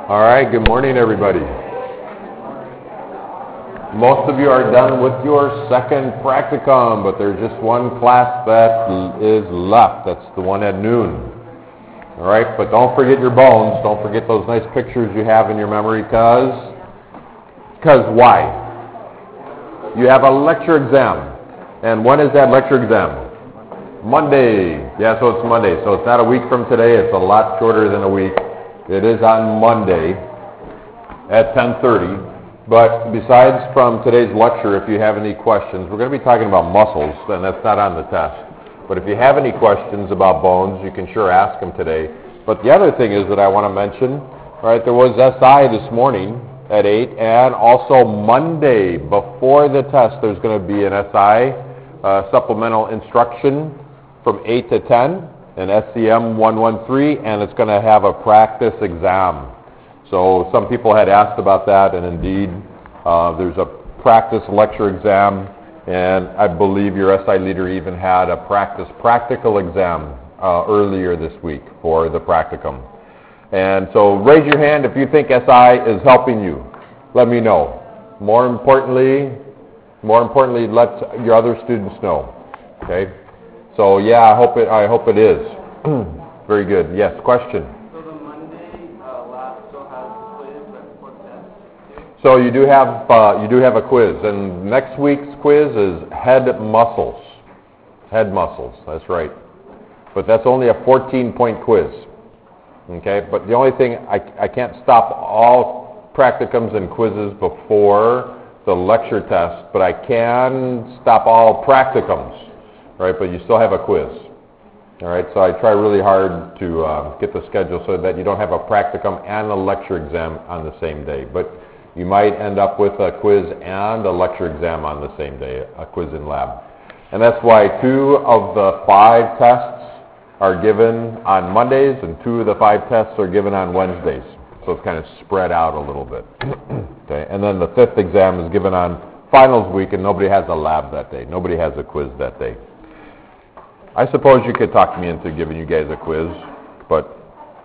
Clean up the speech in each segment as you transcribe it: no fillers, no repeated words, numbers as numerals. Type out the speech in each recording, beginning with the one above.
All right, good morning, everybody. Most of you are done with your second practicum, but there's just one class that is left. That's the one at noon. All right, but don't forget your bones. Don't forget those nice pictures you have in your memory, because why? You have a lecture exam. And when is that lecture exam? Monday. Yeah, so it's Monday. So it's not a week from today. It's a lot shorter than a week. It is on Monday at 10:30. But besides from today's lecture, if you have any questions, we're going to be talking about muscles, and that's not on the test. But if you have any questions about bones, you can sure ask them today. But the other thing is that I want to mention, all right, there was SI this morning at 8, and also Monday before the test, there's going to be an SI supplemental instruction from 8 to 10. An SCM 113, and it's going to have a practice exam. So some people had asked about that, and indeed there's a practice lecture exam, and I believe your SI leader even had a practice practical exam earlier this week for the practicum. And so raise your hand if you think SI is helping you. Let me know. More importantly, let your other students know. Okay? So yeah, I hope it is. Very good. Yes, question. So the Monday lab still has the quiz for test? So you do have a quiz, and next week's quiz is head muscles. Head muscles. That's right. But that's only a 14-point quiz. Okay. But the only thing I can't stop all practicums and quizzes before the lecture test, but I can stop all practicums. Right, but you still have a quiz. All right, so I try really hard to get the schedule so that you don't have a practicum and a lecture exam on the same day. But you might end up with a quiz and a lecture exam on the same day, a quiz in lab. And that's why 2 of the 5 tests are given on Mondays and 2 of the 5 tests are given on Wednesdays. So it's kind of spread out a little bit. Okay, and then the 5th exam is given on finals week, and nobody has a lab that day. Nobody has a quiz that day. I suppose you could talk me into giving you guys a quiz, but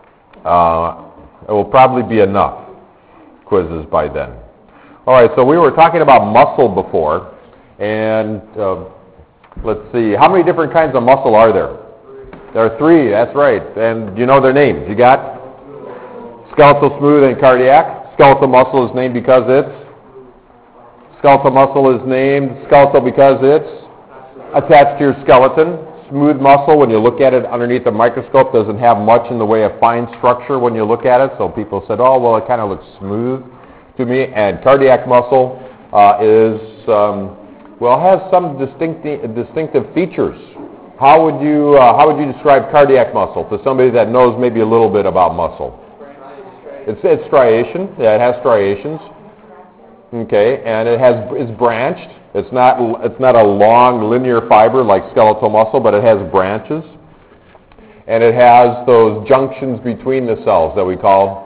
it will probably be enough quizzes by then. All right, so we were talking about muscle before, and let's see, how many different kinds of muscle are there? There are 3, that's right, and you know their names. You got skeletal, smooth, and cardiac. Skeletal muscle is named because it's skeletal because it's attached to your skeleton. Smooth muscle, when you look at it underneath the microscope, doesn't have much in the way of fine structure when you look at it. So people said, oh, well, it kind of looks smooth to me. And cardiac muscle has some distinctive features. How would you describe cardiac muscle to somebody that knows maybe a little bit about muscle? It's striation. Yeah, it has striations. Okay, and it's branched. It's not a long linear fiber like skeletal muscle, but it has branches. And it has those junctions between the cells that we call,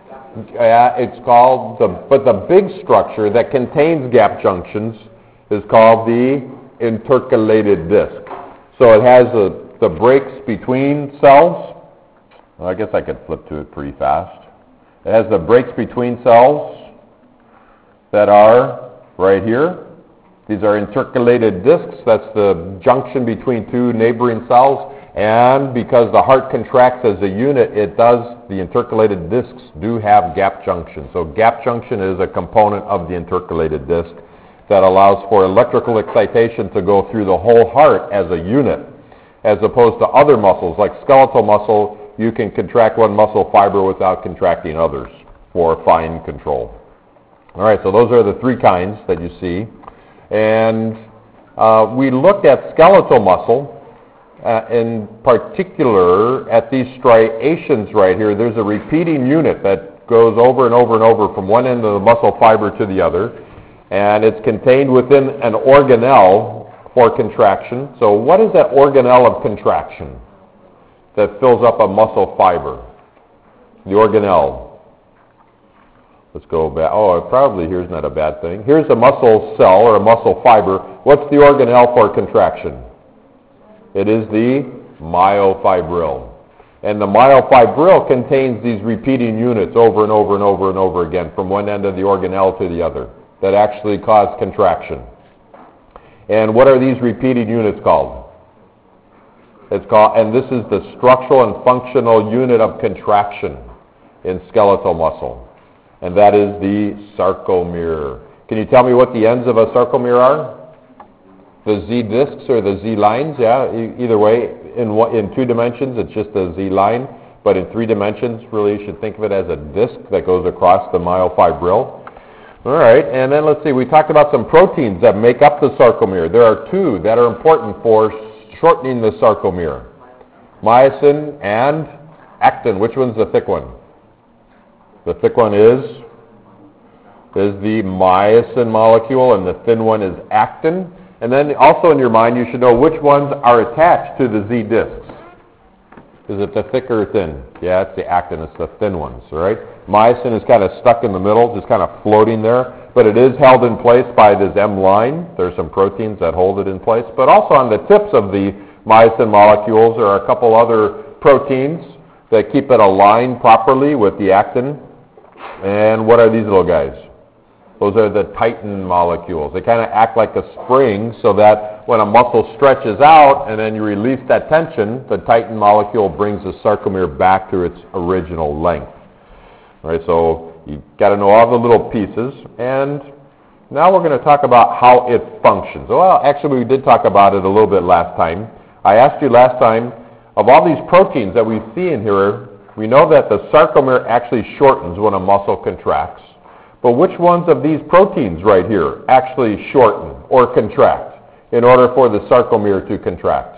but the big structure that contains gap junctions is called the intercalated disc. So it has the breaks between cells. Well, I guess I could flip to it pretty fast. It has the breaks between cells that are right here. These are intercalated discs. That's the junction between 2 neighboring cells. And because the heart contracts as a unit, the intercalated discs do have gap junction. So gap junction is a component of the intercalated disc that allows for electrical excitation to go through the whole heart as a unit, as opposed to other muscles. Like skeletal muscle, you can contract one muscle fiber without contracting others for fine control. All right, so those are the 3 kinds that you see. And we looked at skeletal muscle, in particular at these striations right here. There's a repeating unit that goes over and over and over from one end of the muscle fiber to the other, and it's contained within an organelle for contraction. So what is that organelle of contraction that fills up a muscle fiber? The organelle. Let's go back. Oh, probably here's not a bad thing. Here's a muscle cell or a muscle fiber. What's the organelle for contraction? It is the myofibril. And the myofibril contains these repeating units over and over and over and over again from one end of the organelle to the other that actually cause contraction. And what are these repeating units called? And this is the structural and functional unit of contraction in skeletal muscle. And that is the sarcomere. Can you tell me what the ends of a sarcomere are? The Z discs or the Z lines? Yeah, either way. In 2 dimensions, it's just a Z line. But in 3 dimensions, really, you should think of it as a disc that goes across the myofibril. All right, and then let's see. We talked about some proteins that make up the sarcomere. There are 2 that are important for shortening the sarcomere. Myosin and actin. Which one's the thick one? The thick one is the myosin molecule, and the thin one is actin. And then also in your mind, you should know which ones are attached to the Z discs. Is it the thick or thin? Yeah, it's the actin. It's the thin ones, all right? Myosin is kind of stuck in the middle, just kind of floating there. But it is held in place by this M line. There's some proteins that hold it in place. But also on the tips of the myosin molecules, there are a couple other proteins that keep it aligned properly with the actin. And what are these little guys? Those are the titin molecules. They kind of act like a spring so that when a muscle stretches out and then you release that tension, the titin molecule brings the sarcomere back to its original length. All right, so you've got to know all the little pieces. And now we're going to talk about how it functions. Well, actually, we did talk about it a little bit last time. I asked you last time, of all these proteins that we see in here, we know that the sarcomere actually shortens when a muscle contracts. But which ones of these proteins right here actually shorten or contract in order for the sarcomere to contract?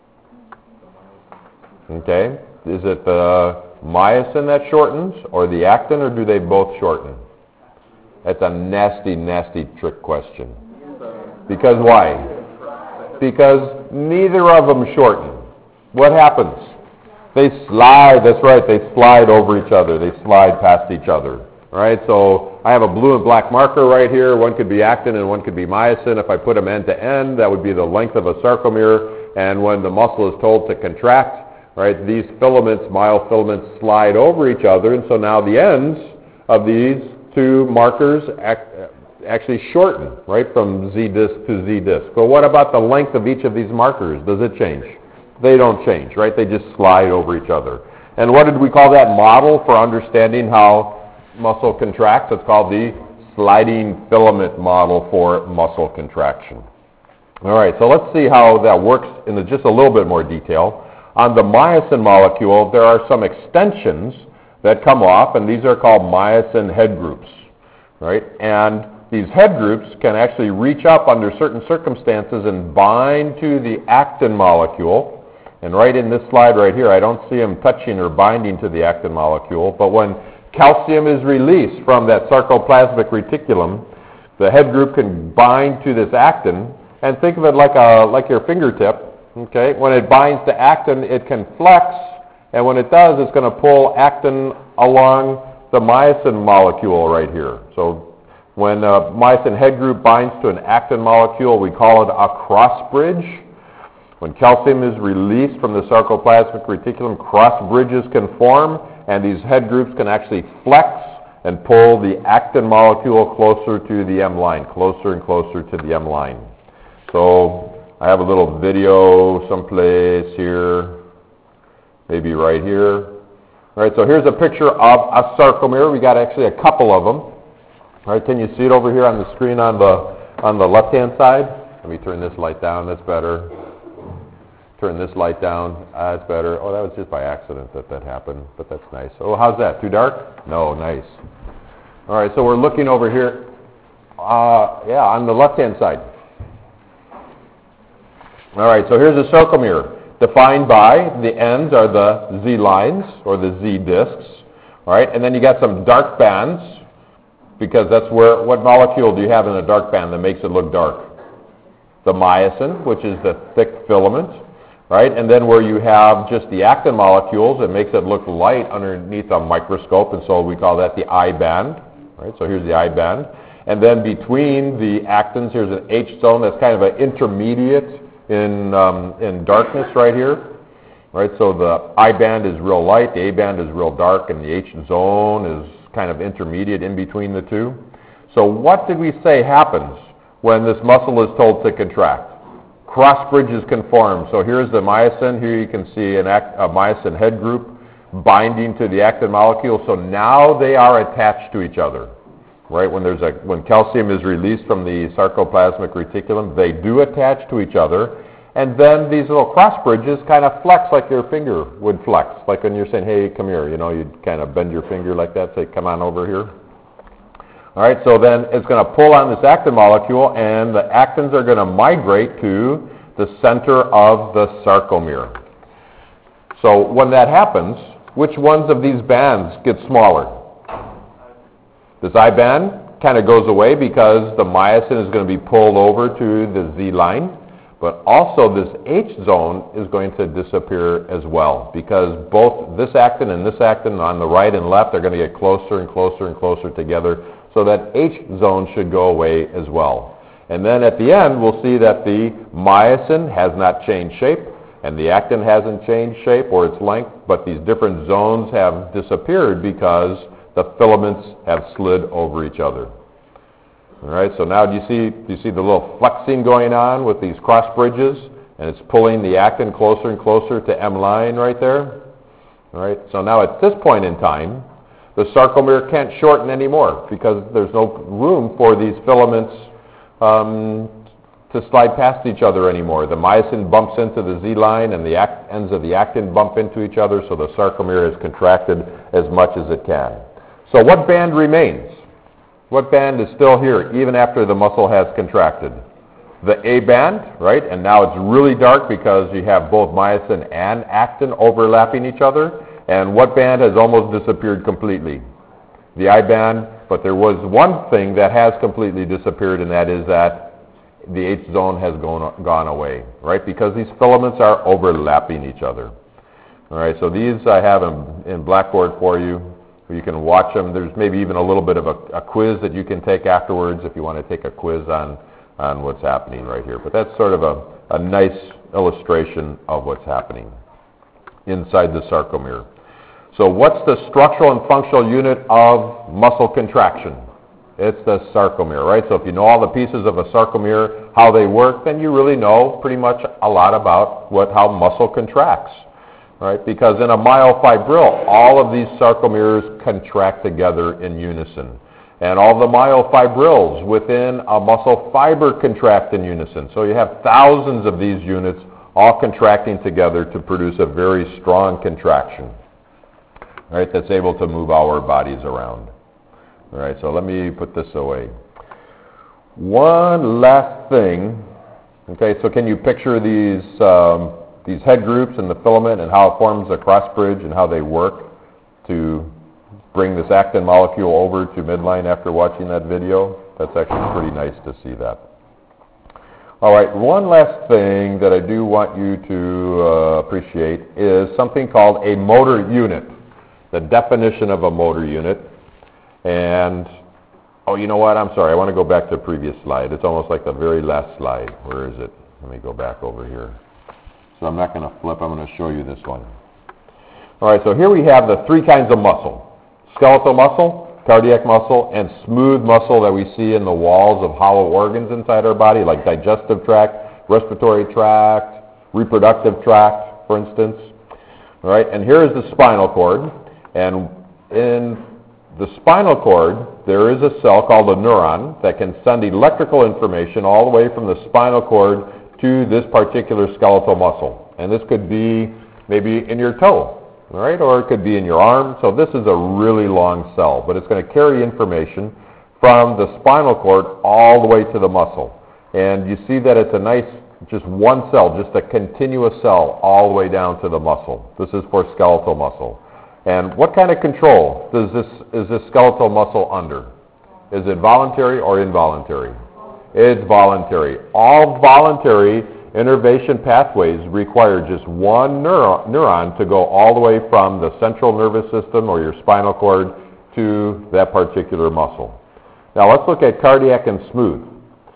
Okay, is it the myosin that shortens or the actin, or do they both shorten? That's a nasty, nasty trick question. Because why? Because neither of them shorten. What happens? They slide, that's right, they slide over each other. They slide past each other. All right, so I have a blue and black marker right here. One could be actin and one could be myosin. If I put them end to end, that would be the length of a sarcomere. And when the muscle is told to contract, right, these filaments, myofilaments, slide over each other. And so now the ends of these 2 markers actually shorten, right, from Z disc to Z disc. But what about the length of each of these markers? Does it change? They don't change, right? They just slide over each other. And what did we call that model for understanding how muscle contracts? It's called the sliding filament model for muscle contraction. All right, so let's see how that works in just a little bit more detail. On the myosin molecule, there are some extensions that come off, and these are called myosin head groups, right? And these head groups can actually reach up under certain circumstances and bind to the actin molecule. And right in this slide right here, I don't see them touching or binding to the actin molecule, but when calcium is released from that sarcoplasmic reticulum, the head group can bind to this actin, and think of it like your fingertip. Okay, when it binds to actin, it can flex, and when it does, it's going to pull actin along the myosin molecule right here. So when a myosin head group binds to an actin molecule, we call it a cross bridge. When calcium is released from the sarcoplasmic reticulum, cross bridges can form, and these head groups can actually flex and pull the actin molecule closer to the M line, closer and closer to the M line. So I have a little video someplace here, maybe right here. All right, so here's a picture of a sarcomere. We got actually a couple of them. All right, can you see it over here on the screen on the left-hand side? Let me turn this light down. That's better. Turn this light down. That's better. Oh, that was just by accident that happened, but that's nice. Oh, how's that? Too dark? No, nice. All right, so we're looking over here, on the left-hand side. All right, so here's a sarcomere defined by the ends are the Z lines or the Z discs. All right, and then you got some dark bands because that's what molecule do you have in a dark band that makes it look dark? The myosin, which is the thick filament. Right, and then where you have just the actin molecules, it makes it look light underneath a microscope, and so we call that the I band. Right, so here's the I band. And then between the actins, here's an H zone that's kind of an intermediate in darkness right here. right? So the I band is real light, the A band is real dark, and the H zone is kind of intermediate in between the two. So what did we say happens when this muscle is told to contract? Cross bridges can form. So here's the myosin. Here you can see a myosin head group binding to the actin molecule. So now they are attached to each other, right? When calcium is released from the sarcoplasmic reticulum, they do attach to each other. And then these little cross bridges kind of flex like your finger would flex. Like when you're saying, hey, come here, you'd kind of bend your finger like that, say, come on over here. All right, so then it's going to pull on this actin molecule, and the actins are going to migrate to the center of the sarcomere. So when that happens, which ones of these bands get smaller? This I band kind of goes away because the myosin is going to be pulled over to the Z line, but also this H zone is going to disappear as well because both this actin and this actin on the right and left are going to get closer and closer and closer together. So that H zone should go away as well. And then at the end, we'll see that the myosin has not changed shape, and the actin hasn't changed shape or its length, but these different zones have disappeared because the filaments have slid over each other. All right, so now do you see the little flexing going on with these cross bridges, and it's pulling the actin closer and closer to M line right there? All right, so now at this point in time, the sarcomere can't shorten anymore because there's no room for these filaments to slide past each other anymore. The myosin bumps into the Z line and the ends of the actin bump into each other, so the sarcomere is contracted as much as it can. So what band remains? What band is still here even after the muscle has contracted? The A band, right? And now it's really dark because you have both myosin and actin overlapping each other. And what band has almost disappeared completely? The I band, but there was one thing that has completely disappeared, and that is that the H zone has gone away, right? Because these filaments are overlapping each other. All right, so these I have in Blackboard for you. You can watch them. There's maybe even a little bit of a quiz that you can take afterwards if you want to take a quiz on what's happening right here. But that's sort of a nice illustration of what's happening inside the sarcomere. So what's the structural and functional unit of muscle contraction? It's the sarcomere, right? So if you know all the pieces of a sarcomere, how they work, then you really know pretty much a lot about how muscle contracts, right? Because in a myofibril, all of these sarcomeres contract together in unison. And all the myofibrils within a muscle fiber contract in unison. So you have thousands of these units all contracting together to produce a very strong contraction, right, that's able to move our bodies around. All right, so let me put this away. One last thing. Okay, so can you picture these head groups and the filament and how it forms a cross bridge and how they work to bring this actin molecule over to midline after watching that video? That's actually pretty nice to see that. All right, one last thing that I do want you to appreciate is something called a motor unit, the definition of a motor unit. And, oh, you know what? I'm sorry. I want to go back to the previous slide. It's almost like the very last slide. Where is it? Let me go back over here. So I'm not going to flip. I'm going to show you this one. All right, so here we have the three kinds of muscle: skeletal muscle, cardiac muscle, and smooth muscle that we see in the walls of hollow organs inside our body, like digestive tract, respiratory tract, reproductive tract, for instance. All right, and here is the spinal cord. And in the spinal cord, there is a cell called a neuron that can send electrical information all the way from the spinal cord to this particular skeletal muscle. And this could be maybe in your toe, all right, or it could be in your arm. So this is a really long cell, but it's going to carry information from the spinal cord all the way to the muscle. And you see that it's a nice, just one cell, just a continuous cell all the way down to the muscle. This is for skeletal muscle. And what kind of control is this skeletal muscle under? Is it voluntary or involuntary? It's voluntary. All voluntary innervation pathways require just one neuron to go all the way from the central nervous system or your spinal cord to that particular muscle. Now let's look at cardiac and smooth.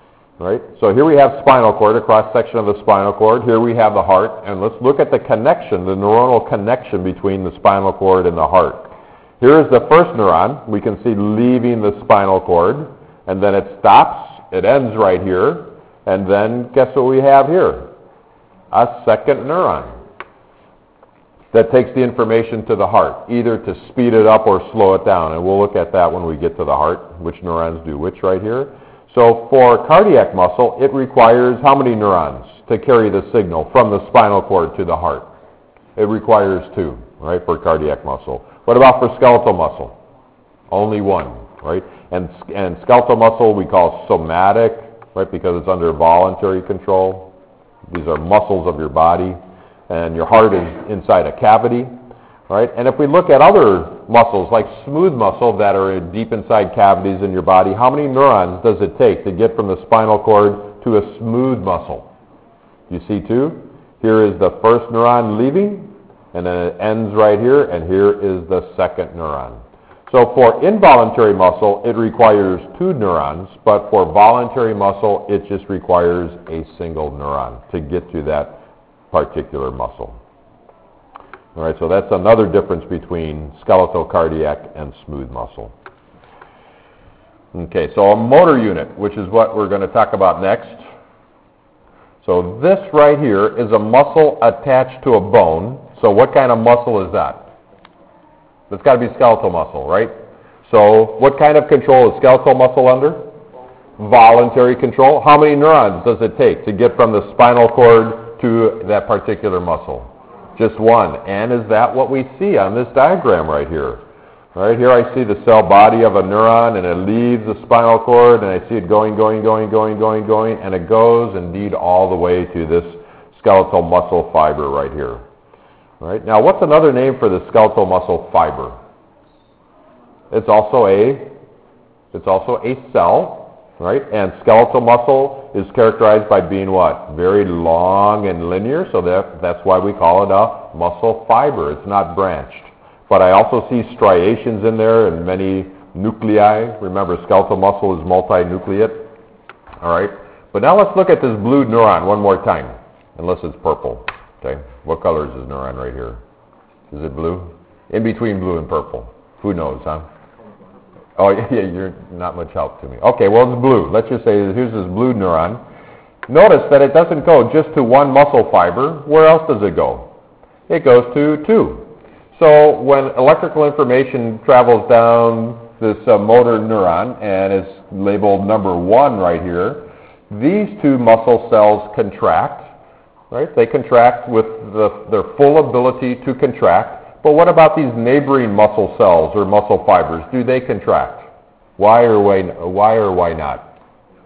right? So here we have spinal cord, a cross-section of the spinal cord. Here we have the heart, and let's look at the connection, the neuronal connection between the spinal cord and the heart. Here is the first neuron. We can see leaving the spinal cord, and then it stops. It ends right here, and then guess what we have here? A second neuron that takes the information to the heart, either to speed it up or slow it down, and we'll look at that when we get to the heart, which neurons do which right here. So for cardiac muscle, it requires how many neurons to carry the signal from the spinal cord to the heart? It requires 2, right, for cardiac muscle. What about for skeletal muscle? Only 1, right? And skeletal muscle we call somatic, right, because it's under voluntary control. These are muscles of your body, and your heart is inside a cavity, right? And if we look at other muscles, like smooth muscle that are deep inside cavities in your body, how many neurons does it take to get from the spinal cord to a smooth muscle? You see 2? Here is the first neuron leaving, and then it ends right here, and here is the second neuron. So for involuntary muscle, it requires 2 neurons, but for voluntary muscle, it just requires a single neuron to get to that particular muscle. All right, so that's another difference between skeletal, cardiac, and smooth muscle. Okay, so a motor unit, which is what we're going to talk about next. So this right here is a muscle attached to a bone. So what kind of muscle is that? It's got to be skeletal muscle, right? So what kind of control is skeletal muscle under? Voluntary control. How many neurons does it take to get from the spinal cord to that particular muscle? Just 1. And is that what we see on this diagram right here? Right here I see the cell body of a neuron, and it leaves the spinal cord, and I see it going, and it goes indeed all the way to this skeletal muscle fiber right here. Right? Now, what's another name for the skeletal muscle fiber? It's also a cell, right? And skeletal muscle is characterized by being what? Very long and linear, so that's why we call it a muscle fiber. It's not branched. But I also see striations in there and many nuclei. Remember, skeletal muscle is multinucleate. All right? But now let's look at this blue neuron one more time, unless it's purple. Okay? What color is this neuron right here? Is it blue? In between blue and purple. Who knows, huh? Oh, yeah, you're not much help to me. Okay, well, it's blue. Let's just say here's this blue neuron. Notice that it doesn't go just to one muscle fiber. Where else does it go? It goes to 2. So when electrical information travels down this motor neuron, and it's labeled number 1 right here, these 2 muscle cells contract. Right? They contract with their full ability to contract. But what about these neighboring muscle cells or muscle fibers? Do they contract? Why or why not?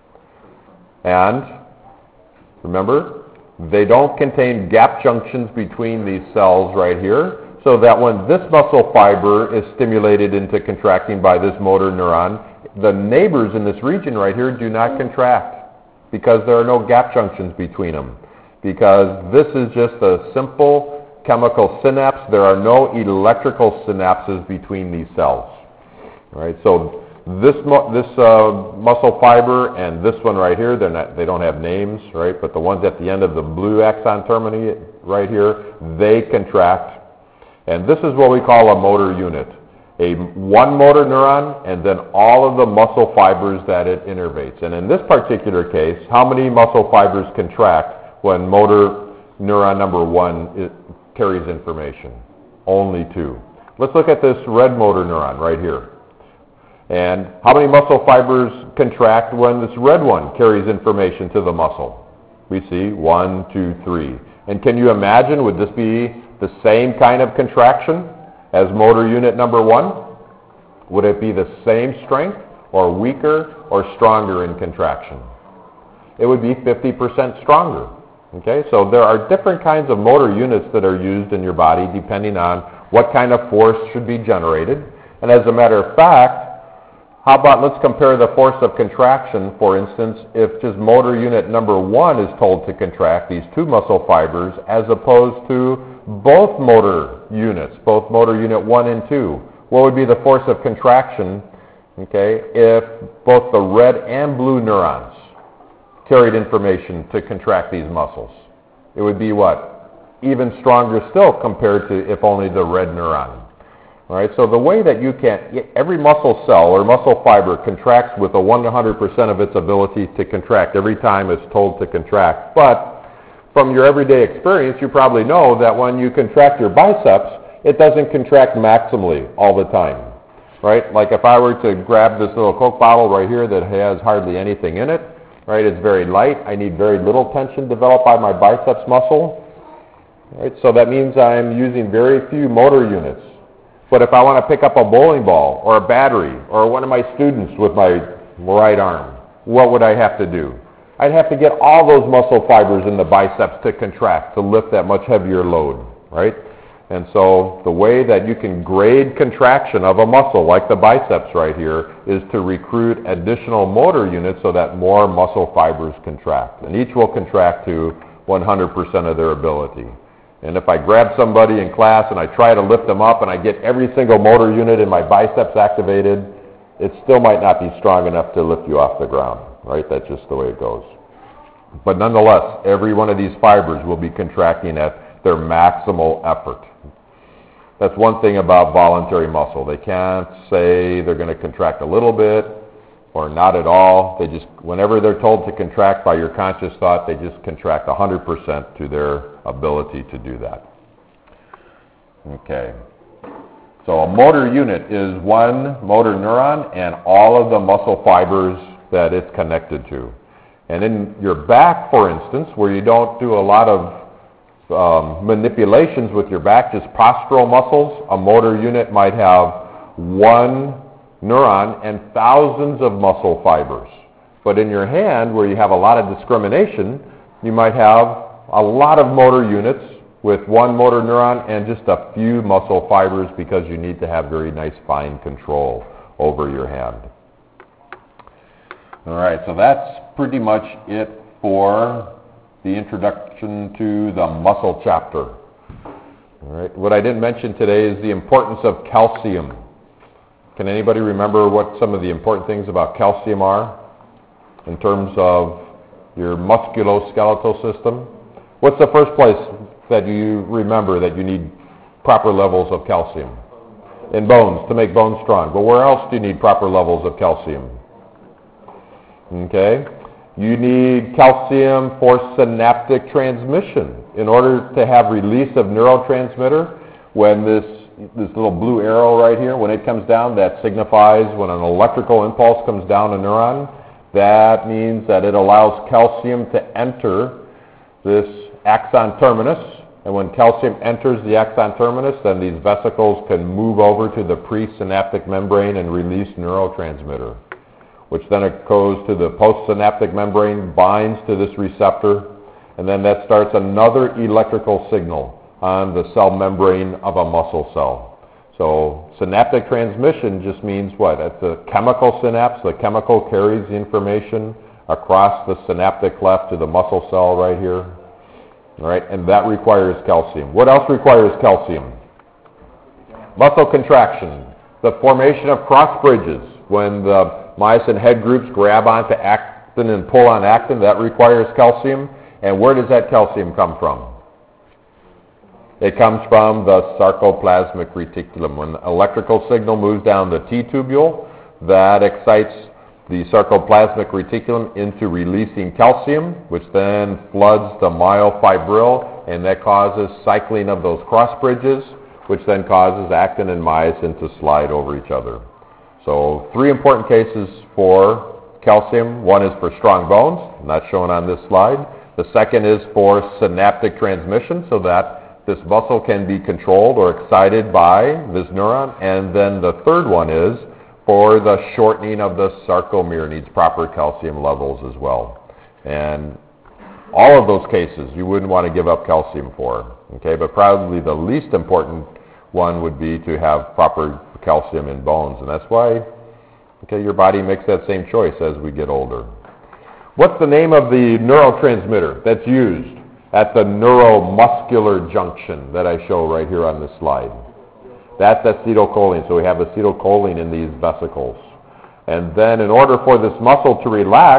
And remember, they don't contain gap junctions between these cells right here, so that when this muscle fiber is stimulated into contracting by this motor neuron, the neighbors in this region right here do not contract because there are no gap junctions between them. Because this is just a simple chemical synapse. There are no electrical synapses between these cells. All right, so this muscle fiber and this one right here, they don't have names, right? But the ones at the end of the blue axon termini right here, they contract. And this is what we call a motor unit. One motor neuron and then all of the muscle fibers that it innervates. And in this particular case, how many muscle fibers contract when motor neuron number 1 carries information? Only 2. Let's look at this red motor neuron right here. And how many muscle fibers contract when this red one carries information to the muscle? We see 1, 2, 3. And can you imagine, would this be the same kind of contraction as motor unit number 1? Would it be the same strength or weaker or stronger in contraction? It would be 50% stronger. Okay, so there are different kinds of motor units that are used in your body depending on what kind of force should be generated. And as a matter of fact, how about let's compare the force of contraction, for instance, if just motor unit number 1 is told to contract these 2 muscle fibers as opposed to both motor units, both motor unit 1 and 2. What would be the force of contraction, okay, if both the red and blue neurons carried information to contract these muscles. It would be what? Even stronger still compared to if only the red neuron. All right, so the way that you can, every muscle cell or muscle fiber contracts with a 100% of its ability to contract every time it's told to contract. But from your everyday experience, you probably know that when you contract your biceps, it doesn't contract maximally all the time, right? Like if I were to grab this little Coke bottle right here that has hardly anything in it, right? It's very light. I need very little tension developed by my biceps muscle, right? So that means I'm using very few motor units. But if I want to pick up a bowling ball or a battery or one of my students with my right arm, what would I have to do? I'd have to get all those muscle fibers in the biceps to contract, to lift that much heavier load, right? And so the way that you can grade contraction of a muscle, like the biceps right here, is to recruit additional motor units so that more muscle fibers contract. And each will contract to 100% of their ability. And if I grab somebody in class and I try to lift them up and I get every single motor unit in my biceps activated, it still might not be strong enough to lift you off the ground, right? That's just the way it goes. But nonetheless, every one of these fibers will be contracting at their maximal effort. That's one thing about voluntary muscle. They can't say they're going to contract a little bit or not at all. They just, whenever they're told to contract by your conscious thought, they just contract 100% to their ability to do that. Okay. So a motor unit is one motor neuron and all of the muscle fibers that it's connected to. And in your back, for instance, where you don't do a lot of manipulations with your back, just postural muscles, a motor unit might have one neuron and thousands of muscle fibers. But in your hand, where you have a lot of discrimination, you might have a lot of motor units with one motor neuron and just a few muscle fibers because you need to have very nice fine control over your hand. All right, so that's pretty much it for the introduction to the muscle chapter. All right, what I didn't mention today is the importance of calcium. Can anybody remember what some of the important things about calcium are in terms of your musculoskeletal system? What's the first place that you remember that you need proper levels of calcium? In bones, to make bones strong. But where else do you need proper levels of calcium? Okay. You need calcium for synaptic transmission. In order to have release of neurotransmitter, when this little blue arrow right here, when it comes down, that signifies when an electrical impulse comes down a neuron. That means that it allows calcium to enter this axon terminus. And when calcium enters the axon terminus, then these vesicles can move over to the presynaptic membrane and release neurotransmitter, which then it goes to the postsynaptic membrane, binds to this receptor, and then that starts another electrical signal on the cell membrane of a muscle cell. So synaptic transmission just means what? It's a chemical synapse. The chemical carries the information across the synaptic cleft to the muscle cell right here. All right, and that requires calcium. What else requires calcium? Muscle contraction, the formation of cross bridges. When the myosin head groups grab onto actin and pull on actin, that requires calcium. And where does that calcium come from? It comes from the sarcoplasmic reticulum. When the electrical signal moves down the T-tubule, that excites the sarcoplasmic reticulum into releasing calcium, which then floods the myofibril, and that causes cycling of those cross bridges, which then causes actin and myosin to slide over each other. So 3 important cases for calcium. One is for strong bones, not shown on this slide. The second is for synaptic transmission, so that this muscle can be controlled or excited by this neuron. And then the third one is for the shortening of the sarcomere, needs proper calcium levels as well. And all of those cases you wouldn't want to give up calcium for, okay? But probably the least important one would be to have proper calcium in bones. And that's why, okay, your body makes that same choice as we get older. What's the name of the neurotransmitter that's used at the neuromuscular junction that I show right here on this slide? That's acetylcholine. So we have acetylcholine in these vesicles. And then in order for this muscle to relax,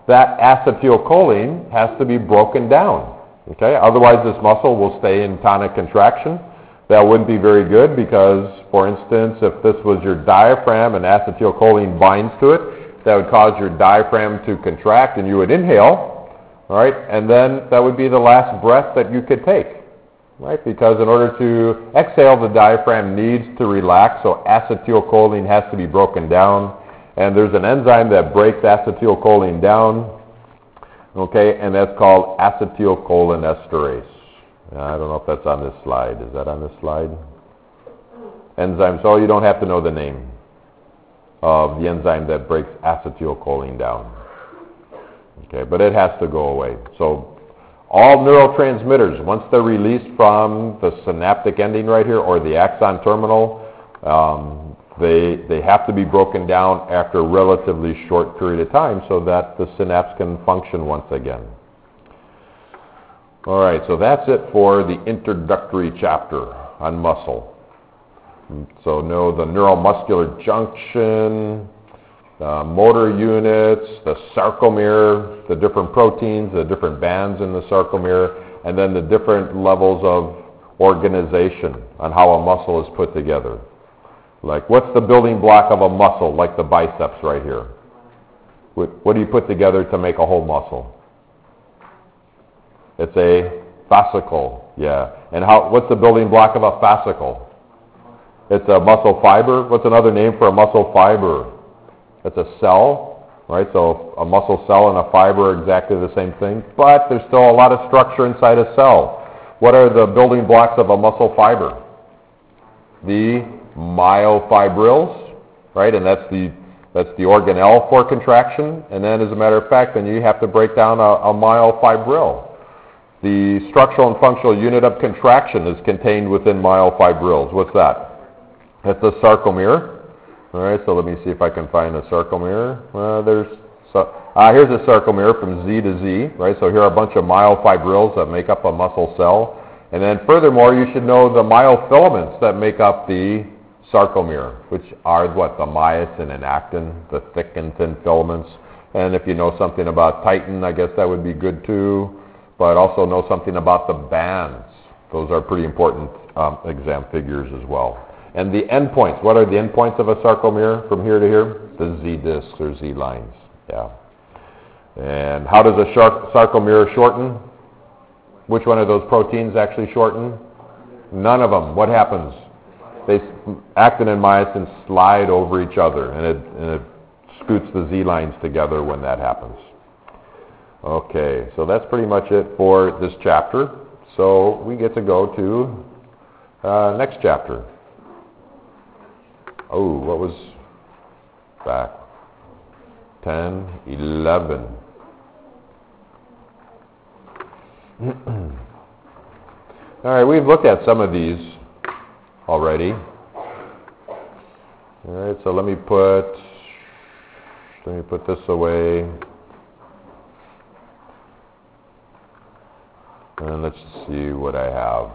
that acetylcholine has to be broken down. Okay? Otherwise, this muscle will stay in tonic contraction. That wouldn't be very good because, for instance, if this was your diaphragm and acetylcholine binds to it, that would cause your diaphragm to contract and you would inhale, all right? And then that would be the last breath that you could take, right? Because in order to exhale, the diaphragm needs to relax, so acetylcholine has to be broken down. And there's an enzyme that breaks acetylcholine down, okay, and that's called acetylcholinesterase. I don't know if that's on this slide. Is that on this slide? Enzyme. So you don't have to know the name of the enzyme that breaks acetylcholine down. Okay, but it has to go away. So all neurotransmitters, once they're released from the synaptic ending right here or the axon terminal, they have to be broken down after a relatively short period of time so that the synapse can function once again. All right, so that's it for the introductory chapter on muscle. So know the neuromuscular junction, the motor units, the sarcomere, the different proteins, the different bands in the sarcomere, and then the different levels of organization on how a muscle is put together. Like, what's the building block of a muscle, like the biceps right here? What do you put together to make a whole muscle? It's a fascicle, yeah. And what's the building block of a fascicle? It's a muscle fiber. What's another name for a muscle fiber? It's a cell, right? So a muscle cell and a fiber are exactly the same thing, but there's still a lot of structure inside a cell. What are the building blocks of a muscle fiber? The myofibrils, right? And that's the organelle for contraction. And then, as a matter of fact, then you have to break down a myofibril. The structural and functional unit of contraction is contained within myofibrils. What's that? That's the sarcomere. All right, so let me see if I can find a sarcomere. Here's a sarcomere from Z to Z, right? So here are a bunch of myofibrils that make up a muscle cell. And then furthermore, you should know the myofilaments that make up the sarcomere, which are what? The myosin and actin, the thick and thin filaments. And if you know something about titin, I guess that would be good too. But also know something about the bands. Those are pretty important exam figures as well. And the endpoints. What are the endpoints of a sarcomere from here to here? The Z discs or Z lines. Yeah. And how does a sarcomere shorten? Which one of those proteins actually shorten? None of them. What happens? Actin and myosin slide over each other, and it scoots the Z lines together when that happens. Okay, so that's pretty much it for this chapter. So we get to go to next chapter. Oh, what was back? 10, 11. All right, we've looked at some of these already. All right, so let me put this away. And let's see what I have.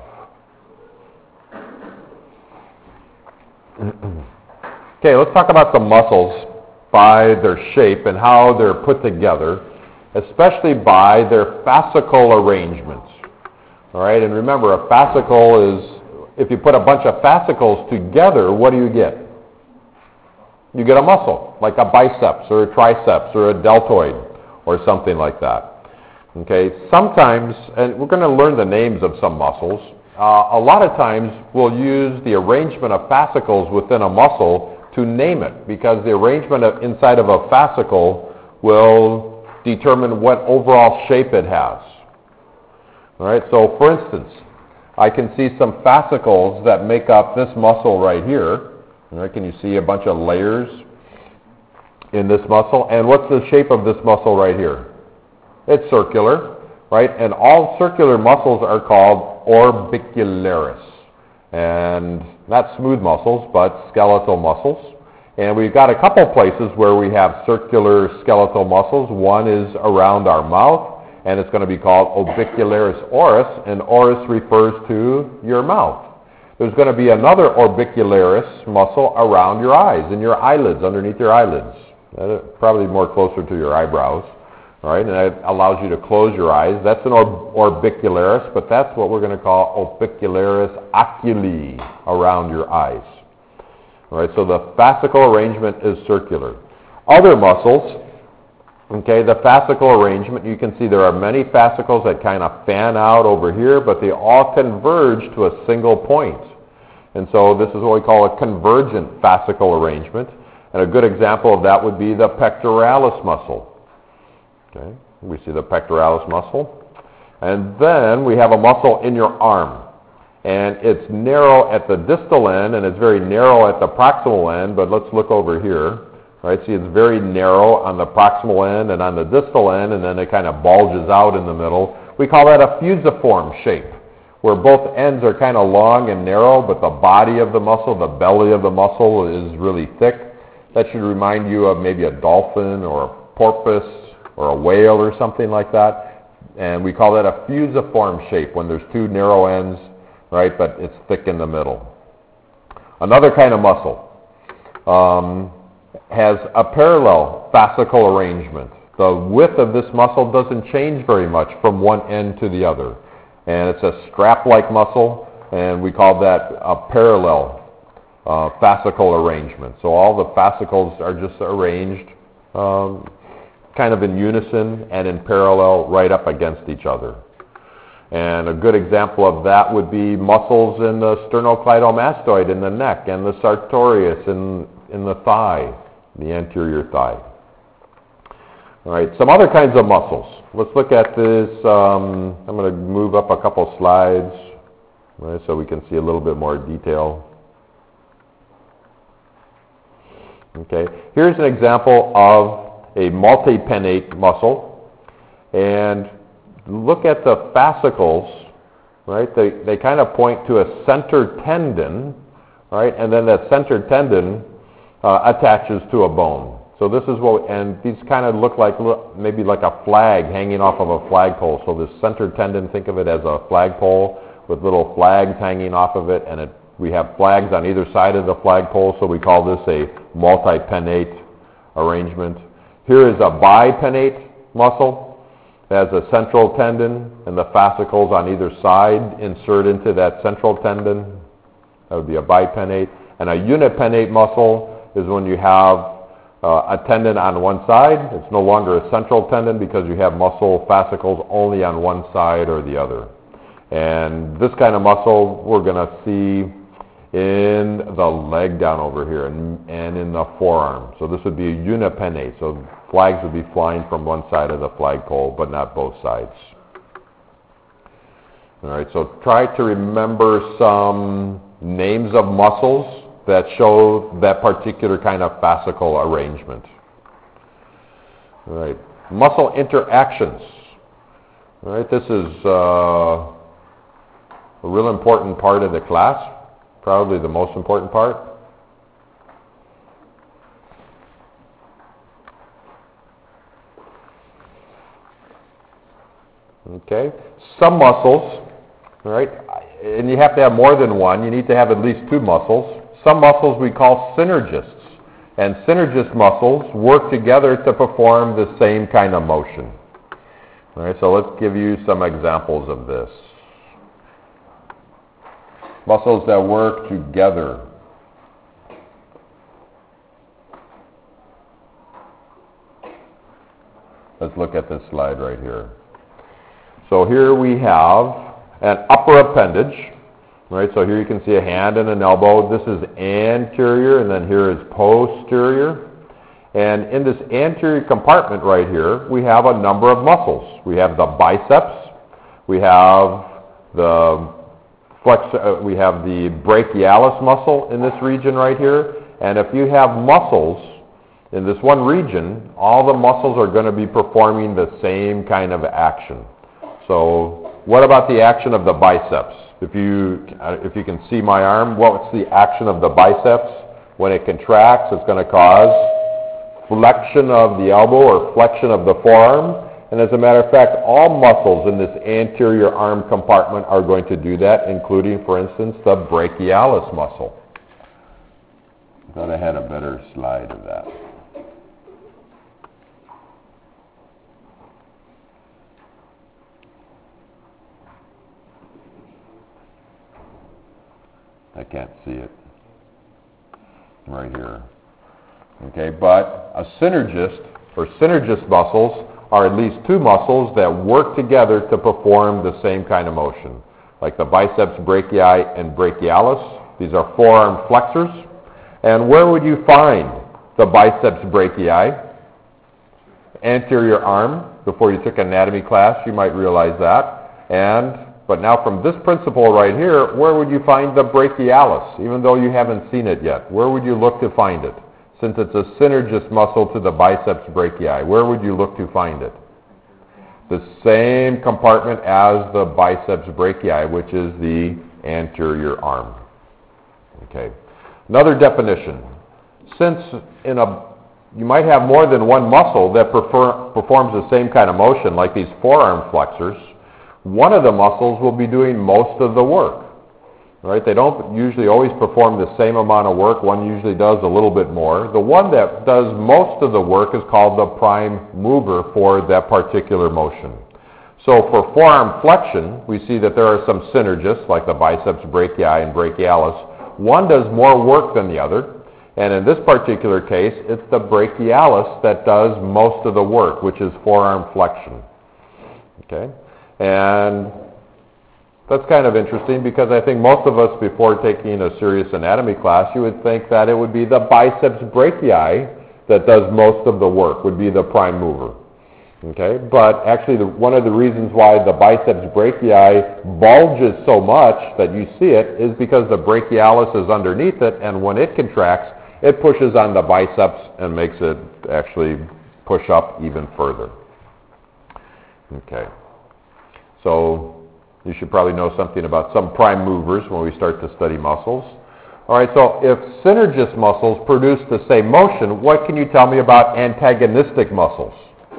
Okay, let's talk about the muscles by their shape and how they're put together, especially by their fascicle arrangements. All right, and remember, a fascicle is, if you put a bunch of fascicles together, what do you get? You get a muscle, like a biceps or a triceps or a deltoid or something like that. Okay, sometimes, and we're going to learn the names of some muscles, a lot of times we'll use the arrangement of fascicles within a muscle to name it, because the arrangement inside of a fascicle will determine what overall shape it has. All right, so for instance, I can see some fascicles that make up this muscle right here. All right, can you see a bunch of layers in this muscle? And what's the shape of this muscle right here? It's circular, right? And all circular muscles are called orbicularis. And not smooth muscles, but skeletal muscles. And we've got a couple places where we have circular skeletal muscles. One is around our mouth, and it's going to be called orbicularis oris, and oris refers to your mouth. There's going to be another orbicularis muscle around your eyes, in your eyelids, underneath your eyelids. Probably more closer to your eyebrows. All right, and that allows you to close your eyes. That's an orbicularis, but that's what we're going to call orbicularis oculi, around your eyes. All right, so the fascicle arrangement is circular. Other muscles, okay, the fascicle arrangement, you can see there are many fascicles that kind of fan out over here, but they all converge to a single point. And so this is what we call a convergent fascicle arrangement. And a good example of that would be the pectoralis muscle. Okay, we see the pectoralis muscle. And then we have a muscle in your arm. And it's narrow at the distal end, and it's very narrow at the proximal end, but let's look over here. Right, see, it's very narrow on the proximal end and on the distal end, and then it kind of bulges out in the middle. We call that a fusiform shape, where both ends are kind of long and narrow, but the body of the muscle, the belly of the muscle, is really thick. That should remind you of maybe a dolphin or a porpoise or a whale or something like that. And we call that a fusiform shape, when there's two narrow ends, right, but it's thick in the middle. Another kind of muscle has a parallel fascicle arrangement. The width of this muscle doesn't change very much from one end to the other. And it's a strap-like muscle, and we call that a parallel fascicle arrangement. So all the fascicles are just arranged kind of in unison and in parallel right up against each other. And a good example of that would be muscles in the sternocleidomastoid in the neck, and the sartorius in the thigh, the anterior thigh. All right, some other kinds of muscles. Let's look at this. I'm going to move up a couple slides, right, so we can see a little bit more detail. Okay, here's an example of a multipennate muscle, and look at the fascicles, right? They kind of point to a center tendon, right, and then that center tendon attaches to a bone. So this is what, and these kind of look like maybe like a flag hanging off of a flagpole. So this center tendon, think of it as a flagpole with little flags hanging off of it, and we have flags on either side of the flagpole, so we call this a multipennate arrangement. Here is a bipennate muscle. It has a central tendon, and the fascicles on either side insert into that central tendon. That would be a bipennate. And a unipennate muscle is when you have a tendon on one side. It's no longer a central tendon because you have muscle fascicles only on one side or the other. And this kind of muscle we're going to see in the leg down over here and in the forearm. So this would be a unipennate. So flags would be flying from one side of the flagpole, but not both sides. All right, so try to remember some names of muscles that show that particular kind of fascicle arrangement. All right, muscle interactions. All right, this is a real important part of the class, probably the most important part. Okay, some muscles, all right, and you have to have more than one. You need to have at least two muscles. Some muscles we call synergists, and synergist muscles work together to perform the same kind of motion. All right, so let's give you some examples of this. Muscles that work together. Let's look at this slide right here. So here we have an upper appendage. Right, so here you can see a hand and an elbow. This is anterior, and then here is posterior. And in this anterior compartment right here, we have a number of muscles. We have the biceps. We have the brachialis muscle in this region right here. And if you have muscles in this one region, all the muscles are going to be performing the same kind of action. So what about the action of the biceps? If you can see my arm, what's the action of the biceps? When it contracts, it's going to cause flexion of the elbow or flexion of the forearm. And as a matter of fact, all muscles in this anterior arm compartment are going to do that, including, for instance, the brachialis muscle. I thought I had a better slide of that. I can't see it. Right here. Okay, but a synergist or synergist muscles are at least two muscles that work together to perform the same kind of motion, like the biceps brachii and brachialis. These are forearm flexors. And where would you find the biceps brachii? Anterior arm. Before you took anatomy class, you might realize that. But now from this principle right here, where would you find the brachialis, even though you haven't seen it yet? Where would you look to find it? Since it's a synergist muscle to the biceps brachii, where would you look to find it? The same compartment as the biceps brachii, which is the anterior arm. Okay. Another definition. Since you might have more than one muscle that performs the same kind of motion, like these forearm flexors, one of the muscles will be doing most of the work. Right? They don't usually always perform the same amount of work. One usually does a little bit more. The one that does most of the work is called the prime mover for that particular motion. So for forearm flexion, we see that there are some synergists, like the biceps brachii and brachialis. One does more work than the other. And in this particular case, it's the brachialis that does most of the work, which is forearm flexion. Okay? And that's kind of interesting because I think most of us, before taking a serious anatomy class, you would think that it would be the biceps brachii that does most of the work, would be the prime mover. Okay? But actually, one of the reasons why the biceps brachii bulges so much that you see it is because the brachialis is underneath it, and when it contracts, it pushes on the biceps and makes it actually push up even further. Okay. So you should probably know something about some prime movers when we start to study muscles. All right, so if synergist muscles produce the same motion, what can you tell me about antagonistic muscles?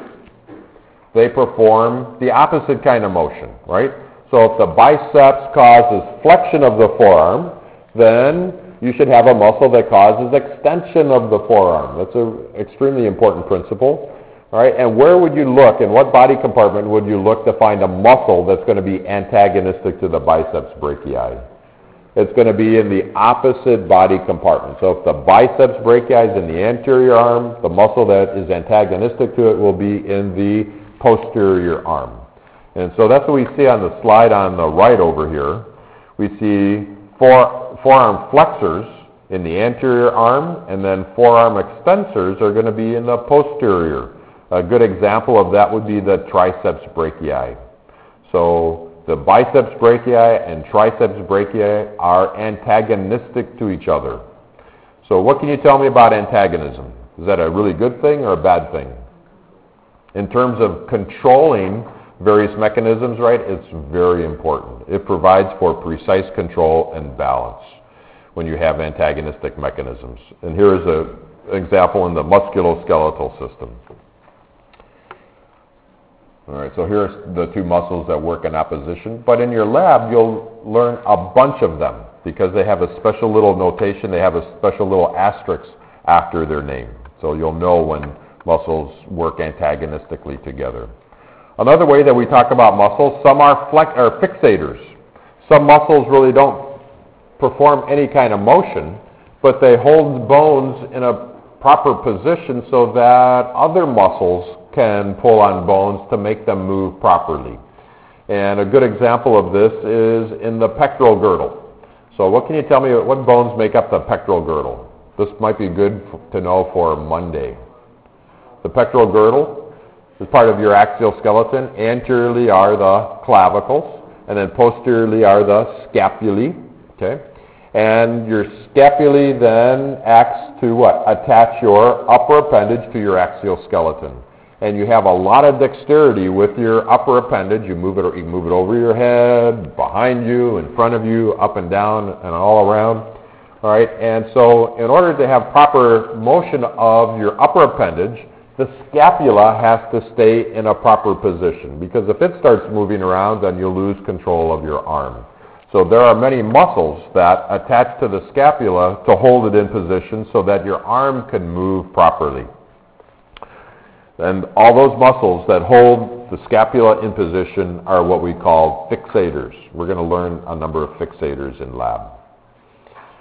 They perform the opposite kind of motion, right? So if the biceps causes flexion of the forearm, then you should have a muscle that causes extension of the forearm. That's an extremely important principle. All right, and where would you look, in what body compartment would you look to find a muscle that's going to be antagonistic to the biceps brachii? It's going to be in the opposite body compartment. So if the biceps brachii is in the anterior arm, the muscle that is antagonistic to it will be in the posterior arm. And so that's what we see on the slide on the right over here. We see forearm flexors in the anterior arm, and then forearm extensors are going to be in the posterior. A good example of that would be the triceps brachii. So the biceps brachii and triceps brachii are antagonistic to each other. So what can you tell me about antagonism? Is that a really good thing or a bad thing? In terms of controlling various mechanisms, right, it's very important. It provides for precise control and balance when you have antagonistic mechanisms. And here is an example in the musculoskeletal system. All right, so here's the two muscles that work in opposition. But in your lab, you'll learn a bunch of them because they have a special little notation. They have a special little asterisk after their name. So you'll know when muscles work antagonistically together. Another way that we talk about muscles, some are fixators. Some muscles really don't perform any kind of motion, but they hold bones in a proper position so that other muscles can pull on bones to make them move properly. And a good example of this is in the pectoral girdle. So what can you tell me, what bones make up the pectoral girdle? This might be good to know for Monday. The pectoral girdle is part of your axial skeleton. Anteriorly are the clavicles, and then posteriorly are the scapulae. Okay? And your scapulae then acts to what? Attach your upper appendage to your axial skeleton. And you have a lot of dexterity with your upper appendage. You can move it over your head, behind you, in front of you, up and down, and all around. All right, and so in order to have proper motion of your upper appendage, the scapula has to stay in a proper position, because if it starts moving around, then you'll lose control of your arm. So there are many muscles that attach to the scapula to hold it in position so that your arm can move properly. And all those muscles that hold the scapula in position are what we call fixators. We're going to learn a number of fixators in lab.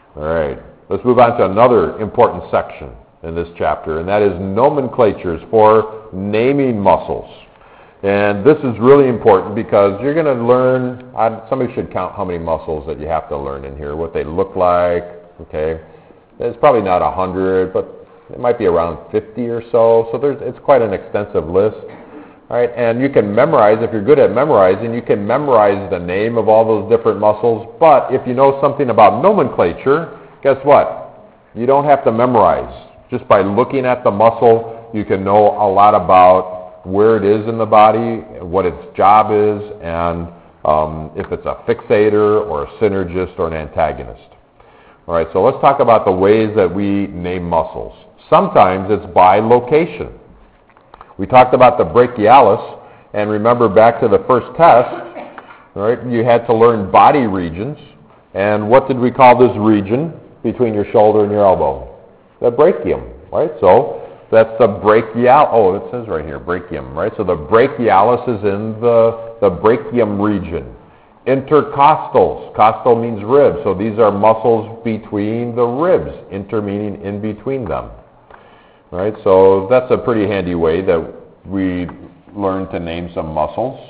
All right. Let's move on to another important section in this chapter, and that is nomenclatures for naming muscles. And this is really important because you're going to learn, somebody should count how many muscles that you have to learn in here, what they look like, okay? It's probably not 100, but it might be around 50 or so. So it's quite an extensive list. All right, and you can memorize, if you're good at memorizing, you can memorize the name of all those different muscles. But if you know something about nomenclature, guess what? You don't have to memorize. Just by looking at the muscle, you can know a lot about where it is in the body, what its job is, and if it's a fixator or a synergist or an antagonist. All right, so let's talk about the ways that we name muscles. Sometimes it's by location. We talked about the brachialis, and remember back to the first test, right, you had to learn body regions. And what did we call this region between your shoulder and your elbow? The brachium, right? So that's the it says right here, brachium, right? So the brachialis is in the brachium region. Intercostals, costal means rib, so these are muscles between the ribs, inter meaning in between them. Right, so that's a pretty handy way that we learn to name some muscles.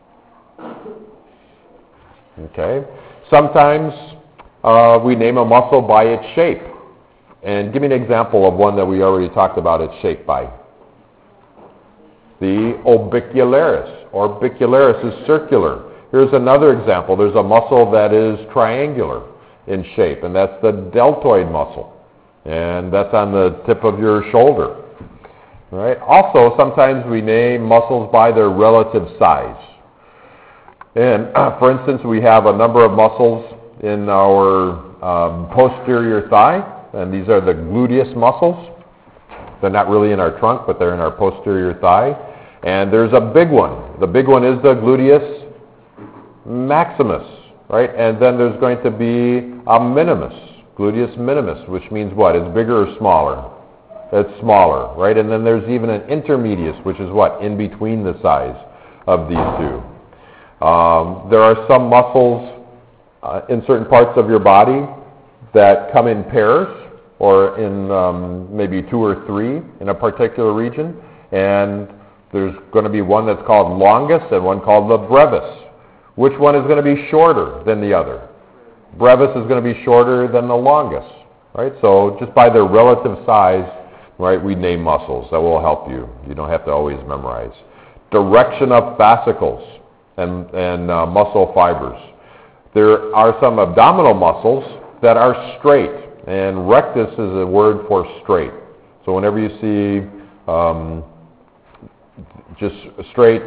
Okay. Sometimes we name a muscle by its shape. And give me an example of one that we already talked about its shape by. The orbicularis. Orbicularis is circular. Here's another example. There's a muscle that is triangular in shape, and that's the deltoid muscle. And that's on the tip of your shoulder. Right? Also, sometimes we name muscles by their relative size. And for instance, we have a number of muscles in our posterior thigh, and these are the gluteus muscles. They're not really in our trunk, but they're in our posterior thigh. And there's a big one. The big one is the gluteus maximus, right? And then there's going to be a minimus. Gluteus minimus, which means what? It's bigger or smaller? It's smaller, right? And then there's even an intermedius, which is what? In between the size of these two. There are some muscles in certain parts of your body that come in pairs or in maybe 2 or 3 in a particular region. And there's going to be one that's called longus and one called the brevis. Which one is going to be shorter than the other? Brevis is going to be shorter than the longus, right? So just by their relative size, right, we name muscles. That will help you. You don't have to always memorize. Direction of fascicles and muscle fibers. There are some abdominal muscles that are straight, and rectus is a word for straight. So whenever you see just straight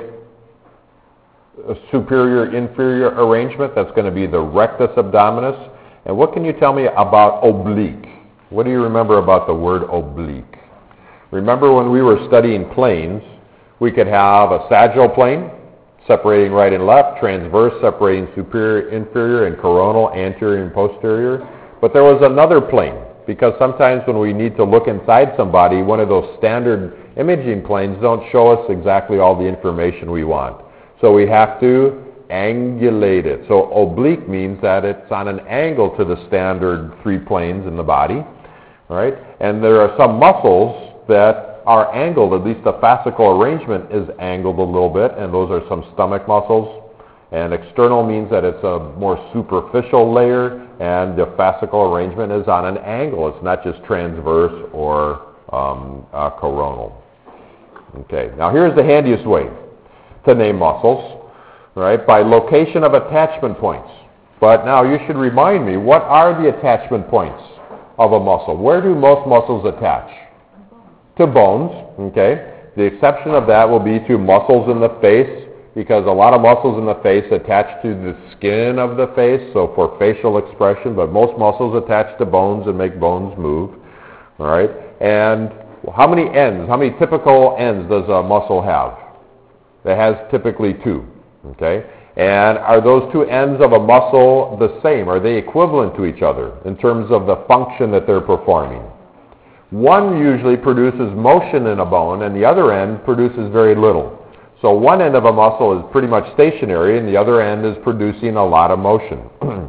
superior-inferior arrangement, that's going to be the rectus abdominis. And what can you tell me about oblique? What do you remember about the word oblique? Remember when we were studying planes, we could have a sagittal plane separating right and left, transverse separating superior, inferior, and coronal, anterior and posterior. But there was another plane, because sometimes when we need to look inside somebody, one of those standard imaging planes don't show us exactly all the information we want. So we have to angulate it. So oblique means that it's on an angle to the standard 3 planes in the body, right? And there are some muscles that are angled, at least the fascicle arrangement is angled a little bit, and those are some stomach muscles. And external means that it's a more superficial layer, and the fascicle arrangement is on an angle. It's not just transverse or coronal. Okay, now here's the handiest way to name muscles, right, by location of attachment points. But now you should remind me, what are the attachment points of a muscle? Where do most muscles attach? To bones, okay. The exception of that will be to muscles in the face, because a lot of muscles in the face attach to the skin of the face, so for facial expression, but most muscles attach to bones and make bones move, all right. And how many ends, how many typical ends does a muscle have? It has typically 2, okay? And are those 2 ends of a muscle the same? Are they equivalent to each other in terms of the function that they're performing? One usually produces motion in a bone, and the other end produces very little. So one end of a muscle is pretty much stationary, and the other end is producing a lot of motion.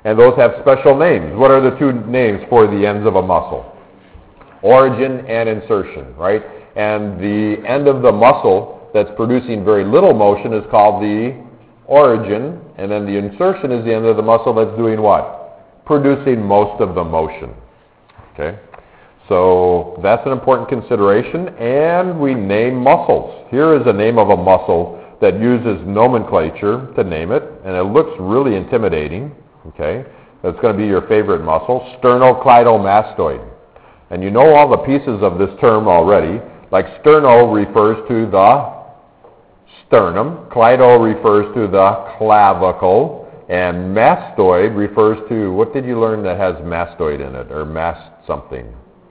And those have special names. What are the two names for the ends of a muscle? Origin and insertion, right? And the end of the muscle that's producing very little motion is called the origin, and then the insertion is the end of the muscle that's doing what? Producing most of the motion. Okay? So that's an important consideration, and we name muscles. Here is a name of a muscle that uses nomenclature to name it, and it looks really intimidating. Okay? That's going to be your favorite muscle, sternocleidomastoid. And you know all the pieces of this term already. Like sterno refers to the sternum, cleido refers to the clavicle, and mastoid refers to, what did you learn that has mastoid in it, or mast something?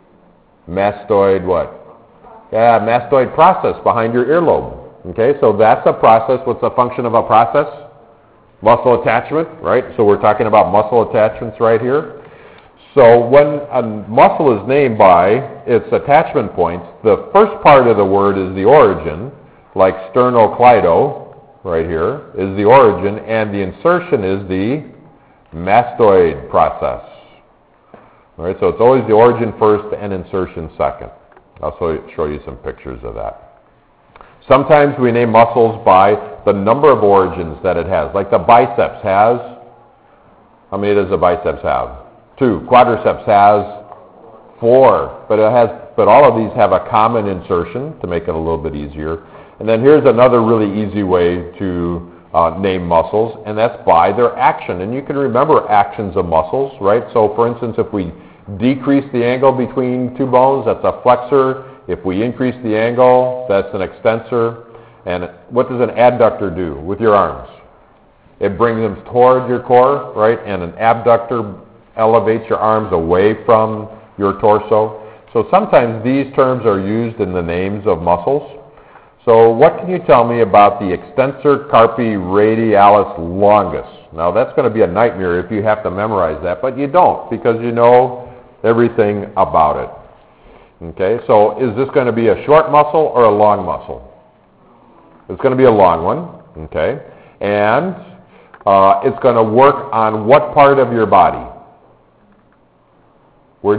Mastoid what? Yeah, mastoid process behind your earlobe. Okay, so that's a process. What's the function of a process? Muscle attachment, right? So we're talking about muscle attachments right here. So when a muscle is named by its attachment points, the first part of the word is the origin, like sternocleido, right here, is the origin, and the insertion is the mastoid process. All right, so it's always the origin first and insertion second. I'll show you some pictures of that. Sometimes we name muscles by the number of origins that it has. Like the biceps has, how many does the biceps have? 2. Quadriceps has 4. But all of these have a common insertion to make it a little bit easier. And then here's another really easy way to name muscles, and that's by their action. And you can remember actions of muscles, right? So for instance, if we decrease the angle between two bones, that's a flexor. If we increase the angle, that's an extensor. And what does an adductor do with your arms? It brings them toward your core, right? And an abductor elevates your arms away from your torso. So sometimes these terms are used in the names of muscles. So what can you tell me about the extensor carpi radialis longus? Now that's going to be a nightmare if you have to memorize that, but you don't because you know everything about it. Okay, so is this going to be a short muscle or a long muscle? It's going to be a long one, okay? And it's going to work on what part of your body? Where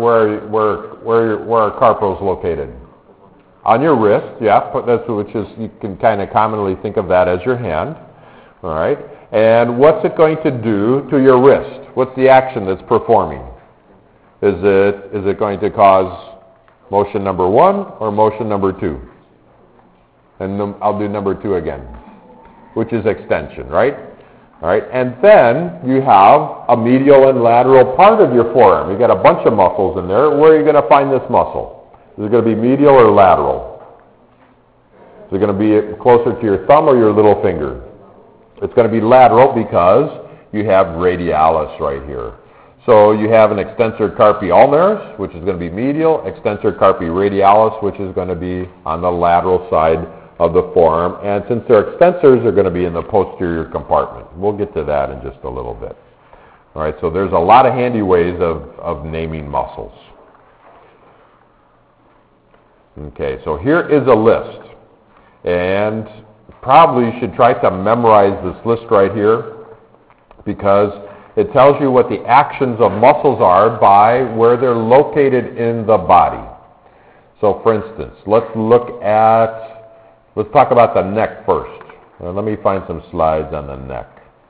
are carpals located? On your wrist, yeah, which is, you can kind of commonly think of that as your hand, all right? And what's it going to do to your wrist? What's the action that's performing? Is it going to cause motion number 1 or motion number 2? And I'll do number 2 again, which is extension, right? All right, and then you have a medial and lateral part of your forearm. You've got a bunch of muscles in there. Where are you going to find this muscle? Is it going to be medial or lateral? Is it going to be closer to your thumb or your little finger? It's going to be lateral because you have radialis right here. So you have an extensor carpi ulnaris, which is going to be medial, extensor carpi radialis, which is going to be on the lateral side of the forearm. And since they're extensors, they're going to be in the posterior compartment. We'll get to that in just a little bit. All right, so there's a lot of handy ways of naming muscles. Okay, so here is a list. And probably you should try to memorize this list right here because it tells you what the actions of muscles are by where they're located in the body. So for instance, let's talk about the neck first. Let me find some slides on the neck.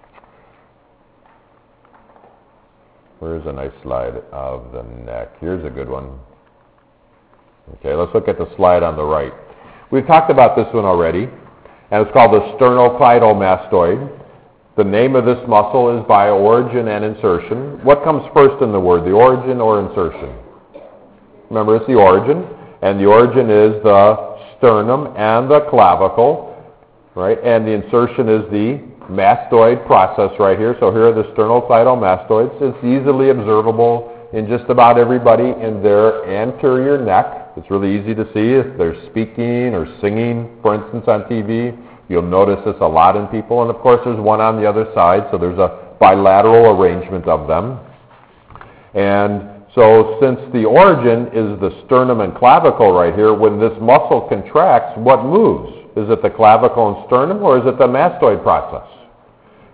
Where's a nice slide of the neck? Here's a good one. Okay, let's look at the slide on the right. We've talked about this one already, and it's called the sternocleidomastoid. The name of this muscle is by origin and insertion. What comes first in the word, the origin or insertion? Remember, it's the origin, and the origin is the sternum and the clavicle, right? And the insertion is the mastoid process right here. So here are the sternocleidomastoids. It's easily observable in just about everybody in their anterior neck. It's really easy to see if they're speaking or singing, for instance, on TV. You'll notice this a lot in people. And of course, there's one on the other side, so there's a bilateral arrangement of them. And so since the origin is the sternum and clavicle right here, when this muscle contracts, what moves? Is it the clavicle and sternum, or is it the mastoid process?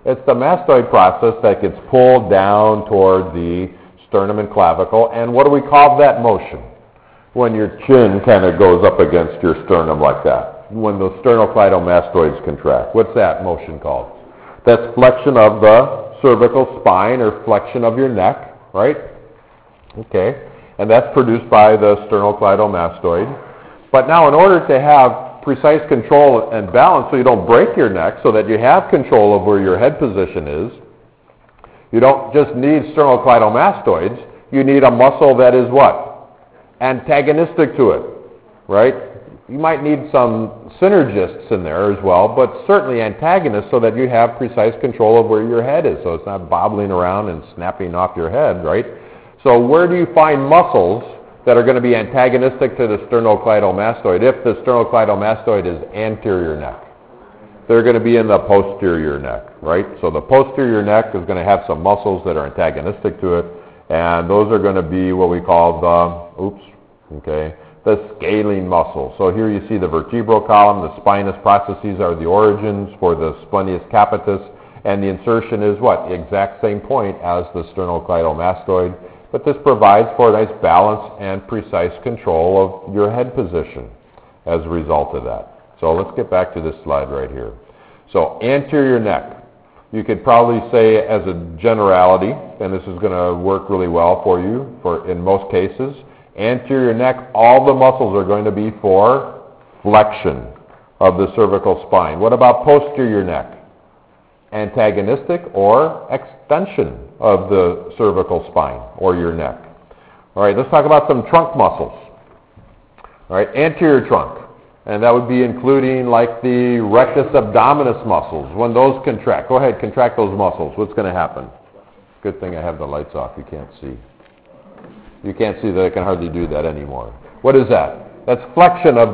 It's the mastoid process that gets pulled down toward the sternum and clavicle. And what do we call that motion? When your chin kind of goes up against your sternum like that. When the sternocleidomastoids contract. What's that motion called? That's flexion of the cervical spine or flexion of your neck, right? Okay. And that's produced by the sternocleidomastoid. But now in order to have precise control and balance so you don't break your neck, so that you have control of where your head position is, you don't just need sternocleidomastoids, you need a muscle that is what? Antagonistic to it, right? You might need some synergists in there as well, but certainly antagonists so that you have precise control of where your head is, so it's not bobbling around and snapping off your head, right? So where do you find muscles that are going to be antagonistic to the sternocleidomastoid if the sternocleidomastoid is anterior neck? They're going to be in the posterior neck, right? So the posterior neck is going to have some muscles that are antagonistic to it, and those are going to be what we call the scalene muscle. So here you see the vertebral column, the spinous processes are the origins for the splenius capitis, and the insertion is what? The exact same point as the sternocleidomastoid, but this provides for a nice balance and precise control of your head position as a result of that. So let's get back to this slide right here. So anterior neck, you could probably say as a generality, and this is going to work really well for you in most cases, anterior neck, all the muscles are going to be for flexion of the cervical spine. What about posterior neck? Antagonistic or extension of the cervical spine or your neck. All right, let's talk about some trunk muscles. All right, anterior trunk. And that would be including like the rectus abdominis muscles. When those contract, go ahead, contract those muscles. What's going to happen? Good thing I have the lights off. You can't see. You can't see that I can hardly do that anymore. What is that? That's flexion of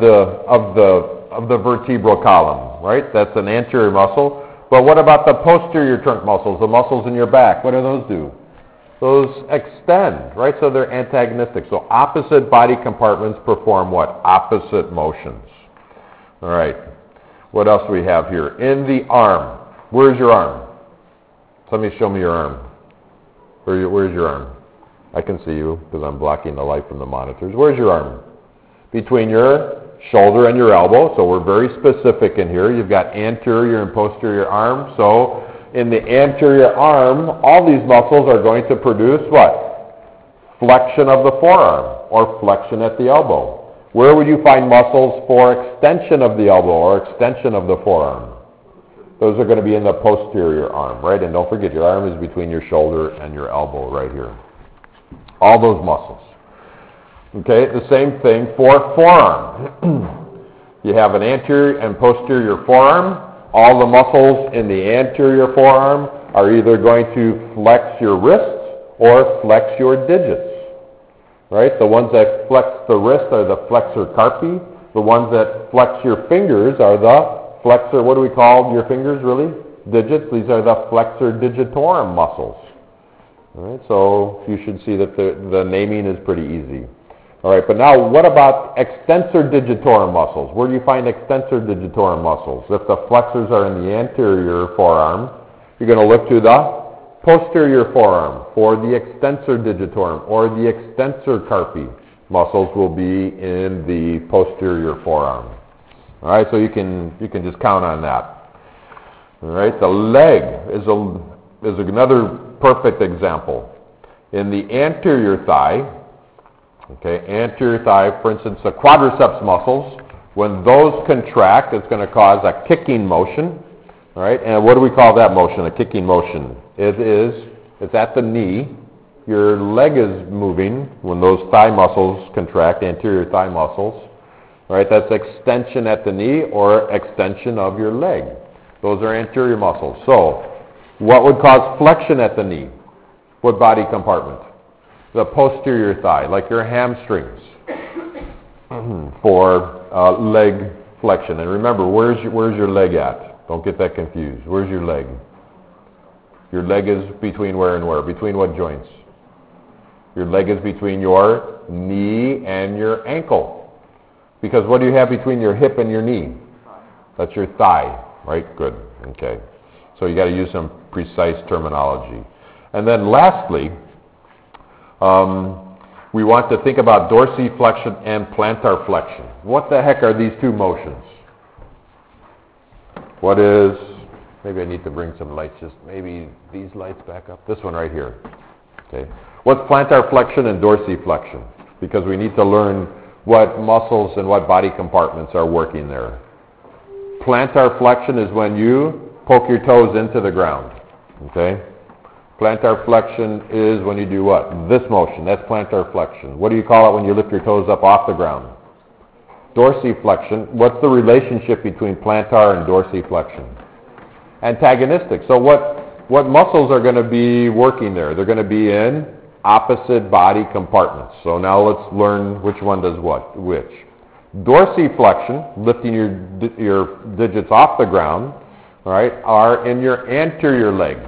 the vertebral column, right? That's an anterior muscle. But what about the posterior trunk muscles, the muscles in your back? What do those do? Those extend, right? So they're antagonistic. So opposite body compartments perform what? Opposite motions. All right. What else do we have here? In the arm. Where's your arm? Somebody show me your arm. Where's your arm? I can see you because I'm blocking the light from the monitors. Where's your arm? Between your shoulder and your elbow. So we're very specific in here. You've got anterior and posterior arm. So in the anterior arm, all these muscles are going to produce what? Flexion of the forearm or flexion at the elbow. Where would you find muscles for extension of the elbow or extension of the forearm? Those are going to be in the posterior arm, right? And don't forget, your arm is between your shoulder and your elbow right here. All those muscles. Okay, the same thing for forearm. You have an anterior and posterior forearm. All the muscles in the anterior forearm are either going to flex your wrists or flex your digits. Right? The ones that flex the wrist are the flexor carpi. The ones that flex your fingers are the flexor, what do we call your fingers really? Digits. These are the flexor digitorum muscles. All right, so you should see that the naming is pretty easy. All right, but now what about extensor digitorum muscles? Where do you find extensor digitorum muscles? If the flexors are in the anterior forearm, you're going to look to the posterior forearm for the extensor digitorum, or the extensor carpi muscles will be in the posterior forearm. All right, so you can just count on that. All right, the leg is another perfect example. In the anterior thigh, okay, anterior thigh, for instance, the quadriceps muscles, when those contract, it's going to cause a kicking motion. All right, and what do we call that motion, a kicking motion? It's at the knee. Your leg is moving when those thigh muscles contract, anterior thigh muscles. All right, that's extension at the knee or extension of your leg. Those are anterior muscles. So, what would cause flexion at the knee? What body compartment? The posterior thigh, like your hamstrings, for leg flexion. And remember, where's your leg at? Don't get that confused. Where's your leg? Your leg is between where and where? Between what joints? Your leg is between your knee and your ankle. Because what do you have between your hip and your knee? That's your thigh, right? Good. Okay. So you got to use some precise terminology. And then lastly, we want to think about dorsiflexion and plantar flexion. What the heck are these two motions? What is, maybe I need to bring some lights, just maybe these lights back up. This one right here. Okay. What's plantar flexion and dorsiflexion? Because we need to learn what muscles and what body compartments are working there. Plantar flexion is when you poke your toes into the ground. Okay? Plantar flexion is when you do what? This motion. That's plantar flexion. What do you call it when you lift your toes up off the ground? Dorsiflexion. What's the relationship between plantar and dorsiflexion? Antagonistic. So what muscles are going to be working there? They're going to be in opposite body compartments. So now let's learn which one does which. Dorsiflexion, lifting your digits off the ground, all right, are in your anterior leg.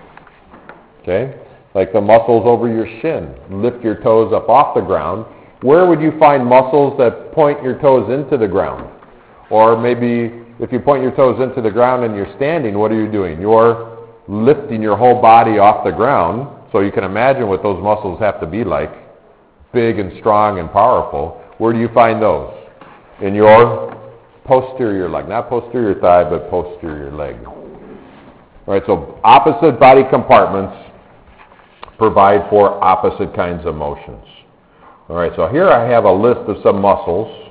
Okay? Like the muscles over your shin. Lift your toes up off the ground. Where would you find muscles that point your toes into the ground? Or maybe if you point your toes into the ground and you're standing, what are you doing? You're lifting your whole body off the ground. So you can imagine what those muscles have to be like. Big and strong and powerful. Where do you find those? In your posterior leg. Not posterior thigh, but posterior leg. All right, so opposite body compartments provide for opposite kinds of motions. All right, so here I have a list of some muscles.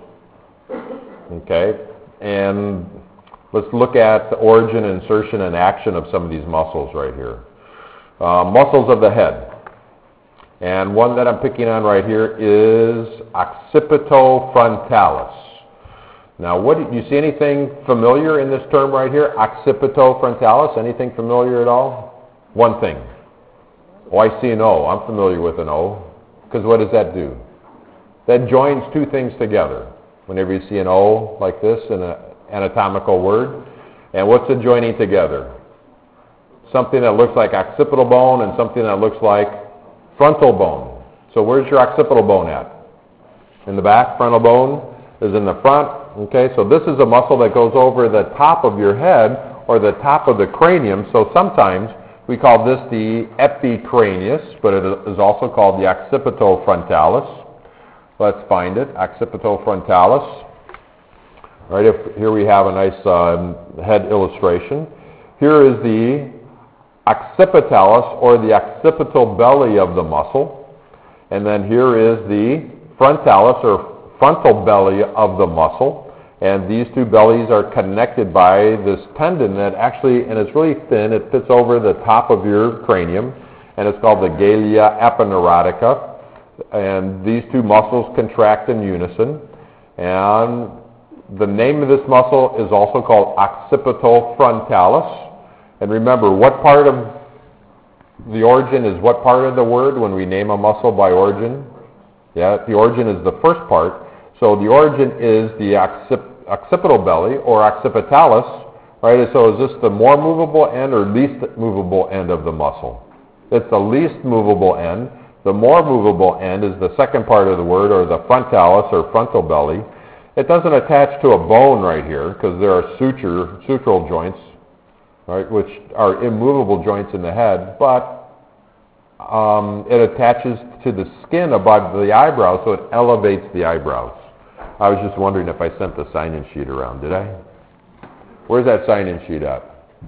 Okay, and let's look at the origin, insertion, and action of some of these muscles right here. Muscles of the head. And one that I'm picking on right here is occipitofrontalis. Now, do you see anything familiar in this term right here? Occipitofrontalis, anything familiar at all? One thing. Oh, I see an O. I'm familiar with an O. Because what does that do? That joins two things together. Whenever you see an O like this in an anatomical word. And what's it joining together? Something that looks like occipital bone and something that looks like frontal bone. So where's your occipital bone at? In the back? Frontal bone is in the front. Okay, so this is a muscle that goes over the top of your head or the top of the cranium. So sometimes we call this the epicranius, but it is also called the occipitofrontalis. Let's find it, occipitofrontalis. All right, here we have a nice head illustration. Here is the occipitalis, or the occipital belly of the muscle. And then here is the frontalis, or frontal belly of the muscle. And these two bellies are connected by this tendon that actually, and it's really thin, it fits over the top of your cranium, and it's called the galea aponeurotica. And these two muscles contract in unison. And the name of this muscle is also called occipitofrontalis. And remember, what part of the origin is what part of the word when we name a muscle by origin? Yeah, the origin is the first part. So the origin is the occipital belly, or occipitalis, right? So is this the more movable end or least movable end of the muscle? It's the least movable end. The more movable end is the second part of the word, or the frontalis, or frontal belly. It doesn't attach to a bone right here because there are sutural joints, right, which are immovable joints in the head, but it attaches to the skin above the eyebrows, so it elevates the eyebrows. I was just wondering if I sent the sign-in sheet around. Did I? Where's that sign-in sheet at?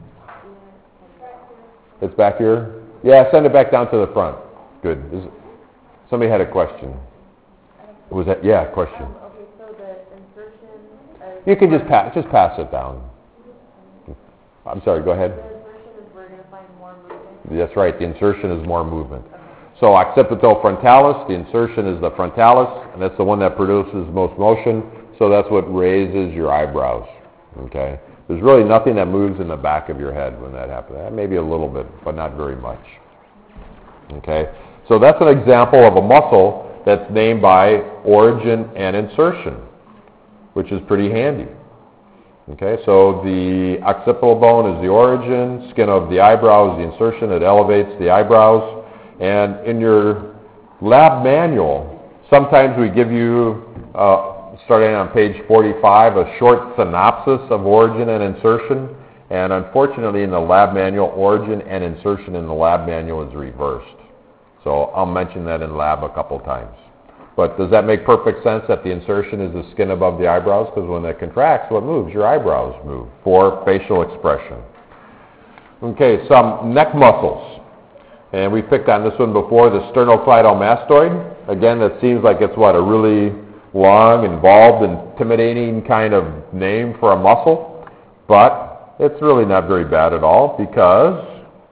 It's back here? Yeah, send it back down to the front. Good. Somebody had a question. Was that? Yeah, question. Okay, so the insertion... You can just pass it down. I'm sorry, go ahead. The insertion is we're going to find more movement? That's right, the insertion is more movement. Okay. So occipitofrontalis, the insertion is the frontalis, and that's the one that produces most motion, so that's what raises your eyebrows. Okay? There's really nothing that moves in the back of your head when that happens. Maybe a little bit, but not very much. Okay? So that's an example of a muscle that's named by origin and insertion, which is pretty handy. Okay, so the occipital bone is the origin, skin of the eyebrow is the insertion, it elevates the eyebrows. And in your lab manual, sometimes we give you, starting on page 45, a short synopsis of origin and insertion. And unfortunately, in the lab manual, origin and insertion in the lab manual is reversed. So I'll mention that in lab a couple times. But does that make perfect sense that the insertion is the skin above the eyebrows? Because when that contracts, what moves? Your eyebrows move for facial expression. Okay, some neck muscles. And we picked on this one before, the sternocleidomastoid. Again, that seems like it's what, a really long, involved, intimidating kind of name for a muscle. But it's really not very bad at all because,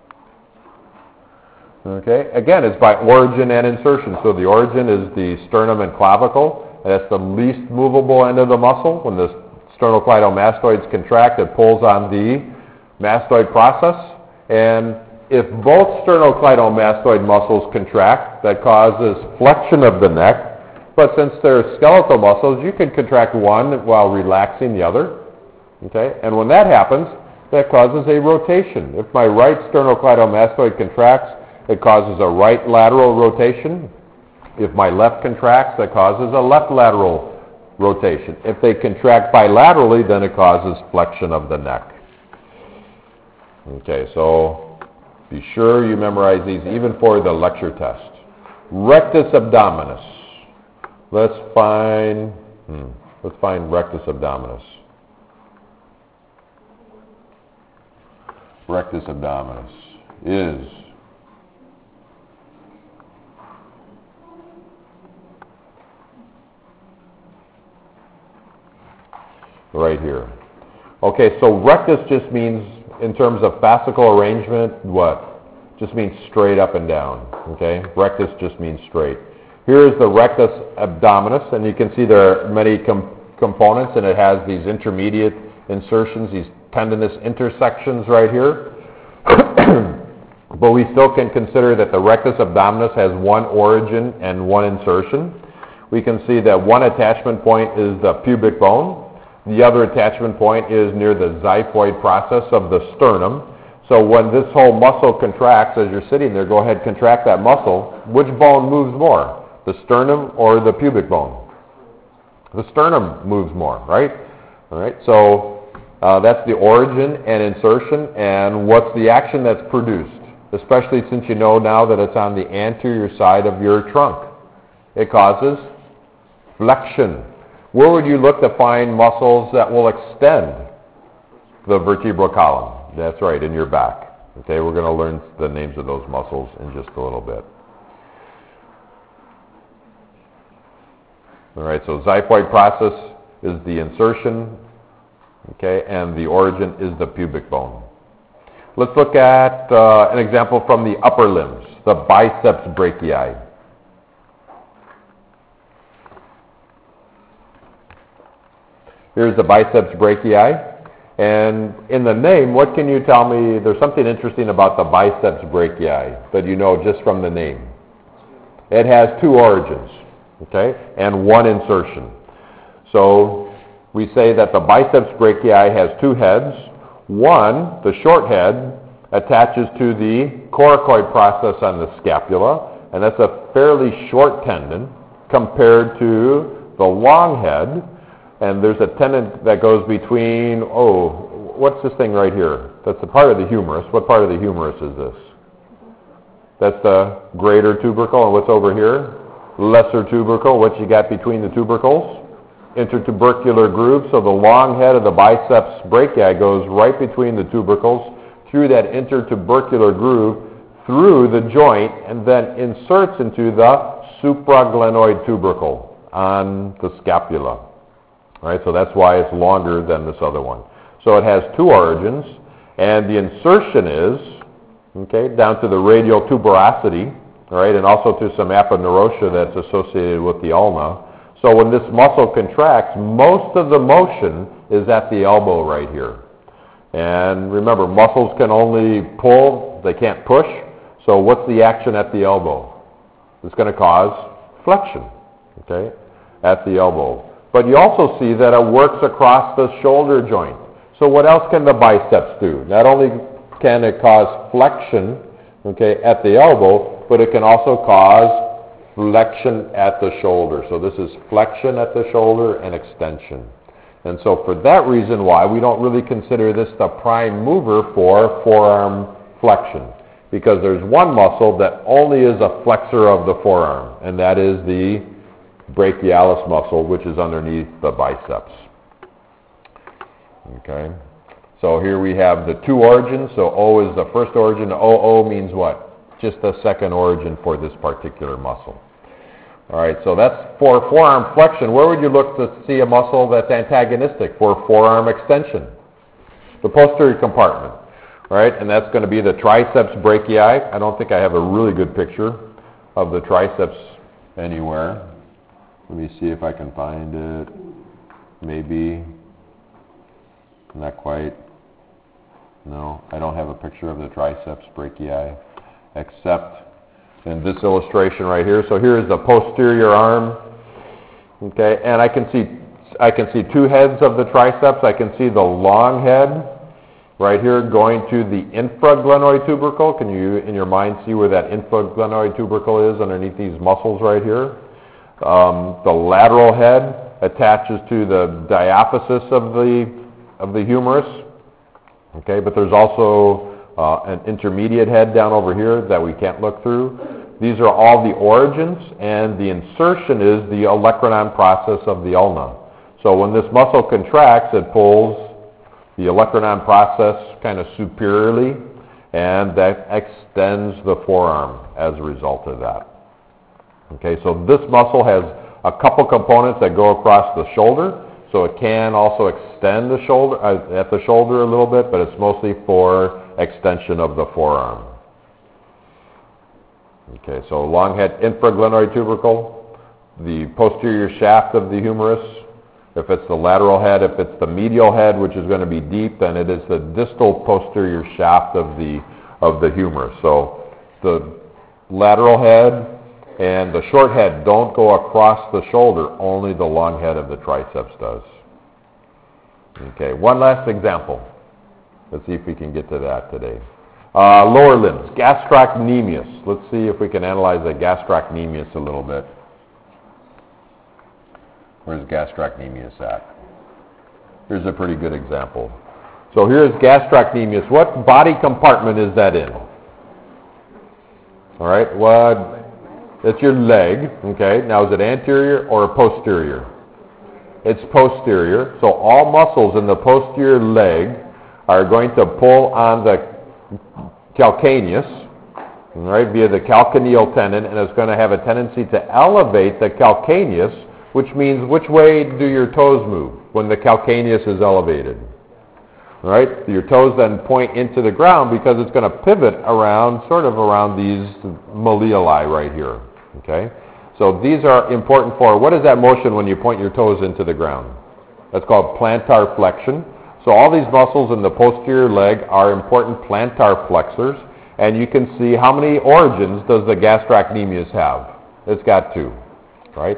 okay, again, it's by origin and insertion. So the origin is the sternum and clavicle. That's the least movable end of the muscle. When the sternocleidomastoids contract, it pulls on the mastoid process. And if both sternocleidomastoid muscles contract, that causes flexion of the neck. But since they're skeletal muscles, you can contract one while relaxing the other. Okay? And when that happens, that causes a rotation. If my right sternocleidomastoid contracts, it causes a right lateral rotation. If my left contracts, that causes a left lateral rotation. If they contract bilaterally, then it causes flexion of the neck. Okay, so be sure you memorize these even for the lecture test. Rectus abdominis. Let's find rectus abdominis. Rectus abdominis is right here. Okay, so rectus just means, in terms of fascicle arrangement, what? Just means straight up and down. Okay, rectus just means straight. Here is the rectus abdominis, and you can see there are many components, and it has these intermediate insertions, these tendinous intersections right here. But we still can consider that the rectus abdominis has one origin and one insertion. We can see that one attachment point is the pubic bone. The other attachment point is near the xiphoid process of the sternum. So when this whole muscle contracts, as you're sitting there, go ahead, contract that muscle. Which bone moves more? The sternum or the pubic bone? The sternum moves more, right? All right, so that's the origin and insertion, and what's the action that's produced? Especially since you know now that it's on the anterior side of your trunk. It causes flexion. Where would you look to find muscles that will extend the vertebral column? That's right, in your back. Okay, we're going to learn the names of those muscles in just a little bit. All right, so xiphoid process is the insertion, okay, and the origin is the pubic bone. Let's look at an example from the upper limbs, the biceps brachii. Here's the biceps brachii, and in the name, what can you tell me? There's something interesting about the biceps brachii that you know just from the name. It has two origins. Okay, and one insertion. So we say that the biceps brachii has two heads. One, the short head, attaches to the coracoid process on the scapula, and that's a fairly short tendon compared to the long head. And there's a tendon that goes between, what's this thing right here? That's a part of the humerus. What part of the humerus is this? That's the greater tubercle, and what's over here? Lesser tubercle. What you got between the tubercles? Intertubercular groove. So the long head of the biceps brachii goes right between the tubercles through that intertubercular groove, through the joint, and then inserts into the supraglenoid tubercle on the scapula. All right, so that's why it's longer than this other one. So it has two origins, and the insertion is, okay, down to the radial tuberosity, all right, and also to some aponeurosia that's associated with the ulna. So when this muscle contracts, most of the motion is at the elbow right here. And remember, muscles can only pull, they can't push. So what's the action at the elbow? It's going to cause flexion, okay, at the elbow. But you also see that it works across the shoulder joint. So what else can the biceps do? Not only can it cause flexion, okay, at the elbow, but it can also cause flexion at the shoulder. So this is flexion at the shoulder and extension. And so for that reason why, we don't really consider this the prime mover for forearm flexion, because there's one muscle that only is a flexor of the forearm, and that is the brachialis muscle, which is underneath the biceps. Okay, so here we have the two origins. So O is the first origin. OO means what? Just the second origin for this particular muscle. All right, so that's for forearm flexion. Where would you look to see a muscle that's antagonistic for forearm extension? The posterior compartment, right? And that's going to be the triceps brachii. I don't think I have a really good picture of the triceps anywhere. Let me see if I can find it. Maybe. Not quite. No, I don't have a picture of the triceps brachii, except in this illustration right here. So here is the posterior arm. Okay, and I can see two heads of the triceps. I can see the long head right here going to the infraglenoid tubercle. Can you, in your mind, see where that infraglenoid tubercle is underneath these muscles right here? The lateral head attaches to the diaphysis of the humerus. Okay, but there's also an intermediate head down over here that we can't look through. These are all the origins, and the insertion is the olecranon process of the ulna. So when this muscle contracts, it pulls the olecranon process kind of superiorly, and that extends the forearm as a result of that. Okay, so this muscle has a couple components that go across the shoulder, so it can also extend the shoulder at the shoulder a little bit, but it's mostly for extension of the forearm. Okay, so long head infraglenoid tubercle, the posterior shaft of the humerus. If it's the lateral head, if it's the medial head, which is going to be deep, then it is the distal posterior shaft of the humerus. So the lateral head and the short head don't go across the shoulder, only the long head of the triceps does. Okay, one last example. Let's see if we can get to that today. Lower limbs, gastrocnemius. Let's see if we can analyze the gastrocnemius a little bit. Where's gastrocnemius at? Here's a pretty good example. So here's gastrocnemius. What body compartment is that in? All right, it's your leg. Okay, now is it anterior or posterior? It's posterior. So all muscles in the posterior leg are going to pull on the calcaneus, right, via the calcaneal tendon, and it's going to have a tendency to elevate the calcaneus, which means which way do your toes move when the calcaneus is elevated? All right, so your toes then point into the ground because it's going to pivot around, sort of around these malleoli right here. Okay, so these are important for, what is that motion when you point your toes into the ground? That's called plantar flexion. So all these muscles in the posterior leg are important plantar flexors, and you can see how many origins does the gastrocnemius have? It's got two, right?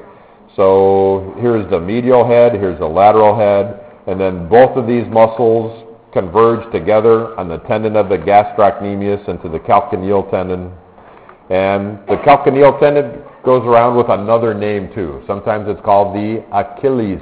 So here's the medial head, here's the lateral head, and then both of these muscles converge together on the tendon of the gastrocnemius into the calcaneal tendon. And the calcaneal tendon goes around with another name too. Sometimes it's called the Achilles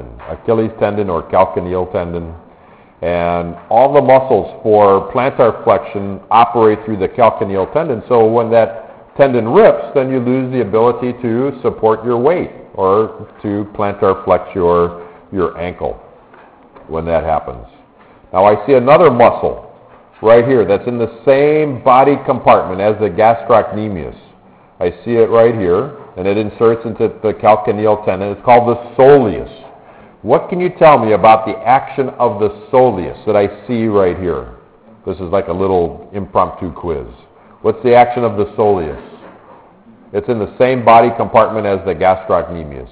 tendon or calcaneal tendon. And all the muscles for plantar flexion operate through the calcaneal tendon. So when that tendon rips, then you lose the ability to support your weight or to plantar flex your ankle when that happens. Now I see another muscle right here that's in the same body compartment as the gastrocnemius. I see it right here, and it inserts into the calcaneal tendon. It's called the soleus. What can you tell me about the action of the soleus that I see right here? This is like a little impromptu quiz. What's the action of the soleus? It's in the same body compartment as the gastrocnemius.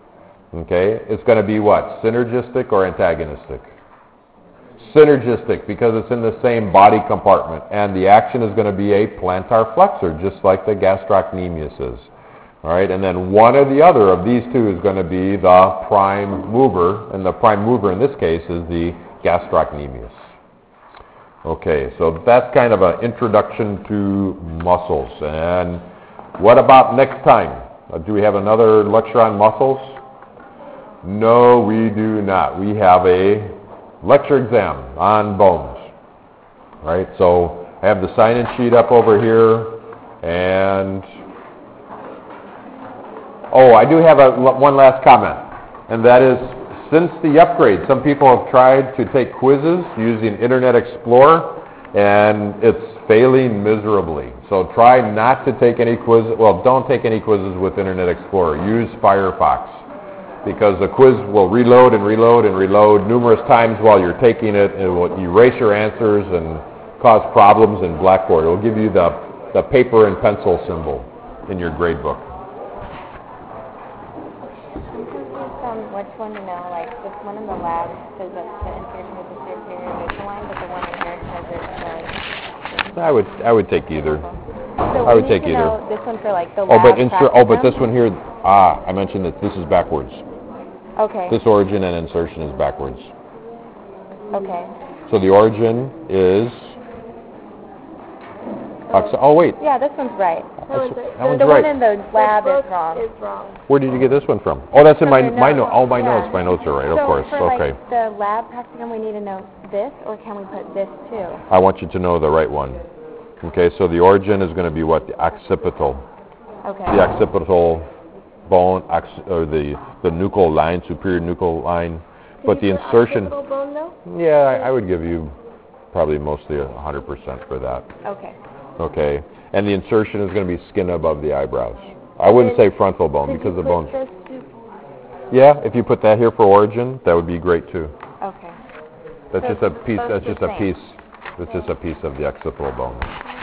Okay, it's going to be what? Synergistic or antagonistic? Synergistic, because it's in the same body compartment, and the action is going to be a plantar flexor, just like the gastrocnemius is. All right, and then one or the other of these two is going to be the prime mover, and the prime mover in this case is the gastrocnemius. Okay, so that's kind of an introduction to muscles. And what about next time? Do we have another lecture on muscles? No, we do not. We have a lecture exam on bones. All right, so I have the sign-in sheet up over here, and I do have one last comment, and that is, since the upgrade, some people have tried to take quizzes using Internet Explorer, and it's failing miserably. So try not to take any quizzes. Well, don't take any quizzes with Internet Explorer. Use Firefox, because the quiz will reload and reload and reload numerous times while you're taking it. It will erase your answers and cause problems in Blackboard. It will give you the paper and pencil symbol in your grade book. Which one to know, like this one in the lab says that the insertion is a superior nuclear line, but the one in here says it's I would take either. So I would we need take to either. know this one for like the lab But practicum? this one here, I mentioned that this is backwards. Okay. This origin and insertion is backwards. Okay. So the origin is. Wait. Yeah, this one's right. That one's The right. one in the lab is wrong. Where did you get this one from? Oh, that's in my From your my notes. note. Oh, my Yeah. notes. My notes are right. So Of course. for Okay. like the lab practicum, we need to know this, or can we put this too? I want you to know the right one. Okay. So the origin is going to be what? The occipital. Okay. The occipital bone, or the nuchal line, superior nuchal line. But the insertion. Bone, though? Yeah, I would give you probably mostly 100% for that. Okay. Okay. And the insertion is going to be skin above the eyebrows. I wouldn't say frontal bone because the bones. Yeah, if you put that here for origin, that would be great too. Okay. That's So just a it's piece. both That's the just a same. piece. That's just a piece of the occipital bone.